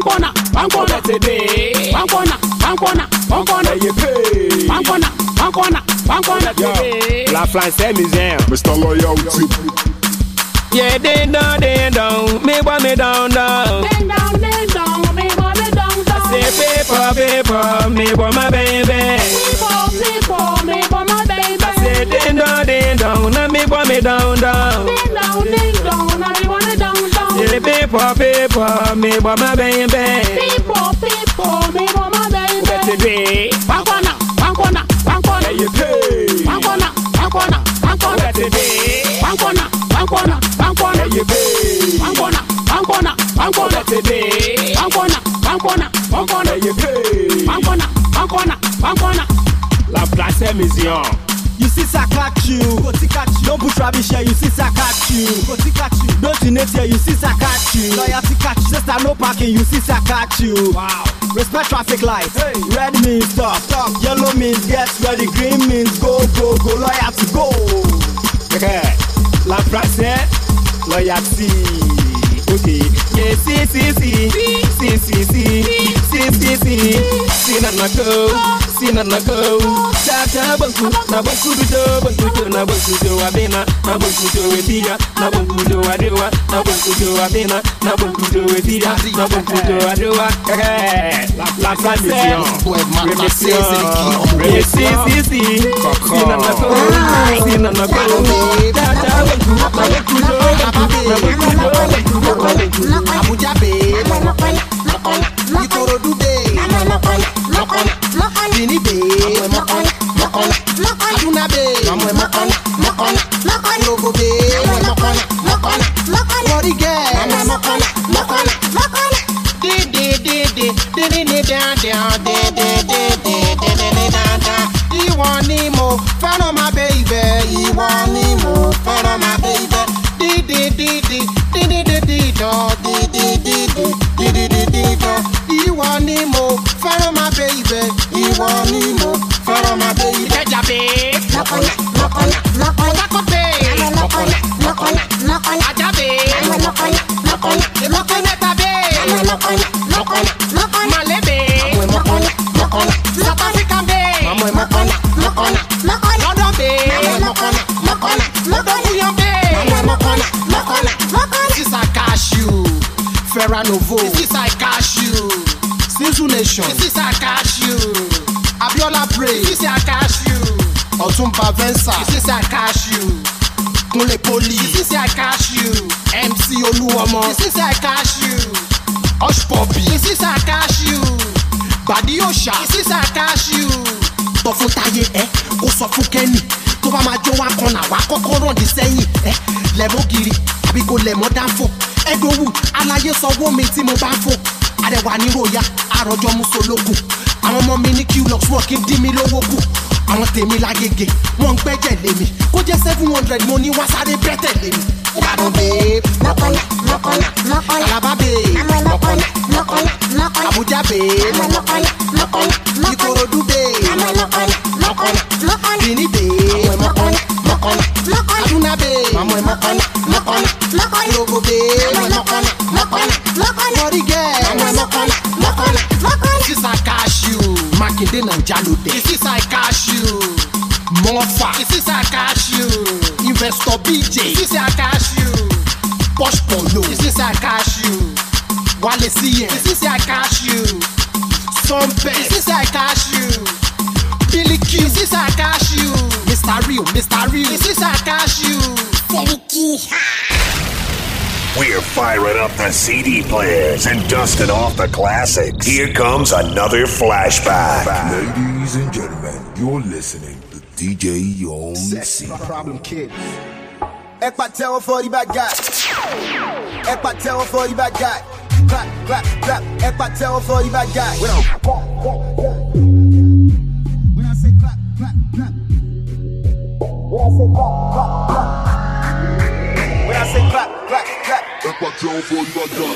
Ubetede. One corner. Hey, you pay. One corner. Yo, La place Museum. Mr. Loyalty. Yeah, ding dong, me boy me down. Ding dong, me boy me down. I say paper, me boy my baby. People, me boy my baby. I say ding dong, now me boy me down. Ding dong, now me boy me down. Say paper, me boy my baby. People, me boy my baby. Better be one corner. Hey, you pay. One corner. Better be one corner. Hey, you pay. One corner. Better be One corner. Hey, you pay. One corner. La place Museum. You see I catch you, don't push rubbish here, you see I catch you, don't you net here, you see I catch you, loyalty catch you, sister no parking, you see I catch you, wow, respect traffic lights, hey. Red means stop, yellow means get ready, green means go, loyalty go. Okay, la place, loyalty, okay, yeah, see na go, Tata banku, na banku do abena, na banku do edia, na banku do adewa, na banku do abena, na banku do edia, na banku do adewa. La transition, see na go, Tata banku, na banku do, Abuja babe, Ikorodu babe, Bini babe, Aduna babe, Logo babe, Body girl, You want me more, follow my baby, you want me more, follow my baby. You want me more, follow my baby. You want me more, follow my baby. Aja babe, South African babe, London babe, this is a cashew, Ferra Novo, this is a cashew, Sinzu Nation, this is a cashew, Abiola Bray, this is a cashew, Otumba Venza, this is a cashew, Kunle Poli, this is a cashew, MC Oluomo, this is a cashew, Osh Poppy, this is a cashew, Badi Osha, this is a cashew. Tọ́fún táyé kó sọ fún Kenny tó bá máa jó wá kan náà wá kọ́kọ́ rán di sẹ́yìn lẹ́mọ́ gírí àbí kò lẹ́mọ́ dáńfò ẹ̀dọ́wù aláyé sanwó mi tí mo bá fò àrẹwà ní ròyà àròjọ musolókù àwọn ọmọ mi ní qlux wọn kì í dín mi lówó kù àwọn tèmi lágége wọn ń gbẹ́jẹ̀ lé mi kó jẹ́ 700 mo ní wá sáré bẹ́tẹ̀ lé mi. Ìbàdàn babe, Calabar babe, Abuja babe, Ikorodu babe, Benin babe, Tunabe, Mamo Mokona, Logo Bay, Mokona, Body Girl, Mamo Mokona, this is a cashew, Makinde na Jalude, this is a cashew, Mofa, this is a cashew, Investor BJ, this is a cashew, Posh Polo, this is a cashew, Wale CM, this is a cashew, Sompe, this is a cashew, Billy Q, this is a cashew, Mr. Real, this is a cashew, Funky. We're firing up the CD players and dusting off the classics. Here comes another flashback. Ladies and gentlemen, you're listening to DJ Young C. Problem kids. Ekpatel for the bad guy. Ekpatel for the bad guy. Clap, clap, clap. Ekpatel for the bad guy. When I say clap, clap, clap. When I say clap, clap, clap. When I say clap, clap, clap. Ekpatel for the bad guy.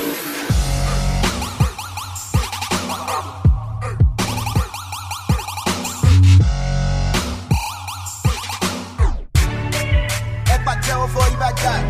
Ekpatel for the bad guy.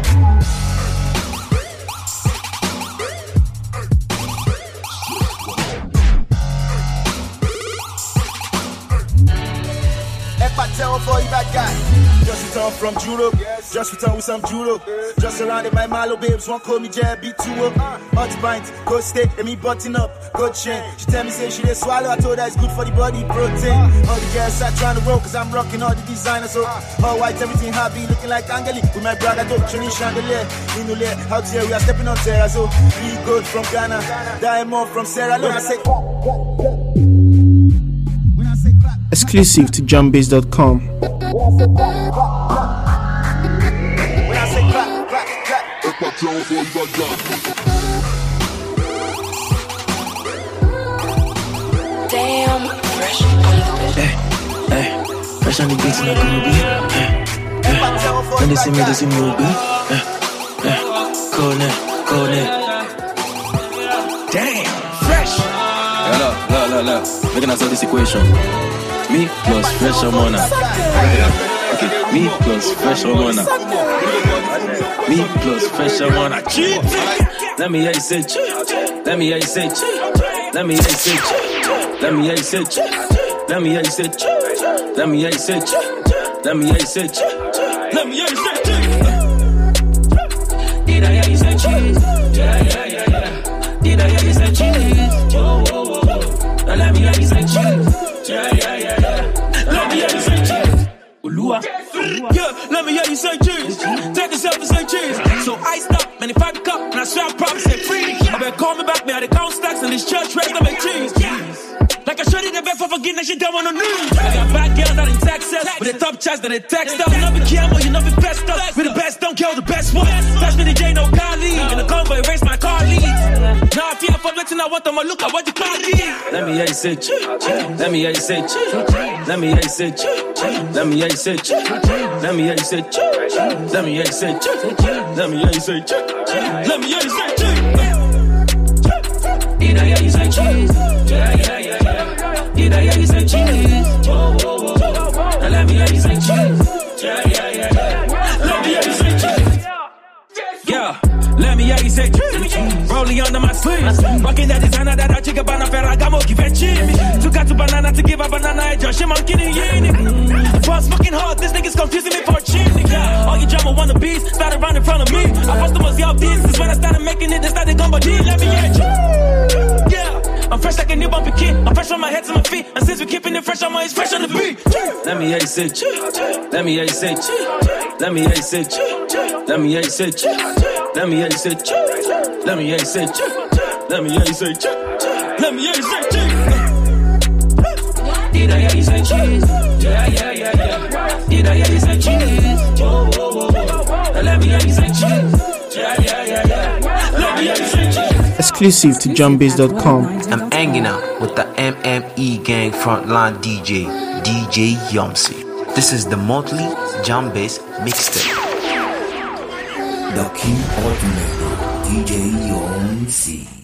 Ekpatel for the bad guy. Just returned from Europe, just returned with some judo. Just surrounded by Malo babes, one call me Jab, beat 2 up. Hot pint, good steak, and me button up, good chain. She tell me say she did swallow, I told her it's good for the body, protein. All the girls are trying to roll, cause I'm rocking all the designers. So all white, everything happy, looking like Angelique. With my brother, don't change chandelier. Inule, out here we are stepping on terra. So we good from Ghana, Diamond from Sierra Leone. I say Exclusive to JumpBase.com. when I say clap, clap, clap. Ekpatel for the bad guy. Damn, fresh on the Fresh on the beats, not gonna be. When they see me, be. Cold net. Damn, fresh. Look. Looking at all this equation. Me plus fresh hormona. Okay, me plus fresh hormona. Me plus fresh hormona. Let me hear you say cheat. Let me hear you say cheat. Let me hear you say cheat. Let me hear you say cheat. Let me hear you say cheat. Let me hear you say cheat. Let me hear you say cheat. Let me hear you say cheat. Did I hear you say cheat? Yeah. Did I hear you say cheat? Whoa. Let me hear you say cheat. Yeah. Let me hear you say cheese. Ulua. Yeah, let me hear you say cheese. Take yourself and say cheese. So I stop, man, if I cup, and I swear I promise say free. I better call me back, man, I count stacks in this church race to make cheese. Like I showed you the best for forgetting she done on the news. I got bad girls out in Texas, with the top chats that they text up. You know be camo, you know be best up. We the best, don't kill the best one. Touch me the J, no colleague. In the convoy, erase my car leads. Now I feel for letting I want them, I look at what you call it. Let me hear you say cheat. Let me hear you say cheat. Let me hear you say cheat. Let me hear you say cheat. Let me hear you say cheat. Let me hear you say cheat. Let me hear you say cheat. Let me hear you say cheat. Did I hear you say cheese? Yeah. Did I hear you say cheese? Whoa. Let me hear you say cheese. Yeah. Let me hear you say cheese. Yeah. Let me hear you say cheese. Rolling under my sleeves. Rocking that designer that I chicken banana Ferragamo give it chimney. Took out to banana to give a banana a Josh. I'm kidding you. Boss fucking hard. This nigga's confusing me for a chimney. All you drama wannabes started running in front of me. I bust the most y'all business when I started making it. They started going but let me hear you. Yeah. I'm fresh like a new bumpy kid. I'm fresh from my head to my feet. And since we're keeping it fresh, I'm always fresh on the beat. Let me hear you say cheat. Let me hear you say cheat. Let me hear you say cheat. Let me hear you say cheat. Let me hear you say cheat. Let me hear you say cheat. Let me hear you say cheat. Let me hear you say cheat. Did I hear you say cheese? Yeah. Did I hear you say cheese? Whoa. Let me hear you say cheese. Yeah. Let me hear you say cheese. Exclusive to JumpBase.com. I'm hanging out with the MME gang frontline DJ Yomsi. This is the monthly JumpBase mixtape. The King Ultimate DJ Yomsi.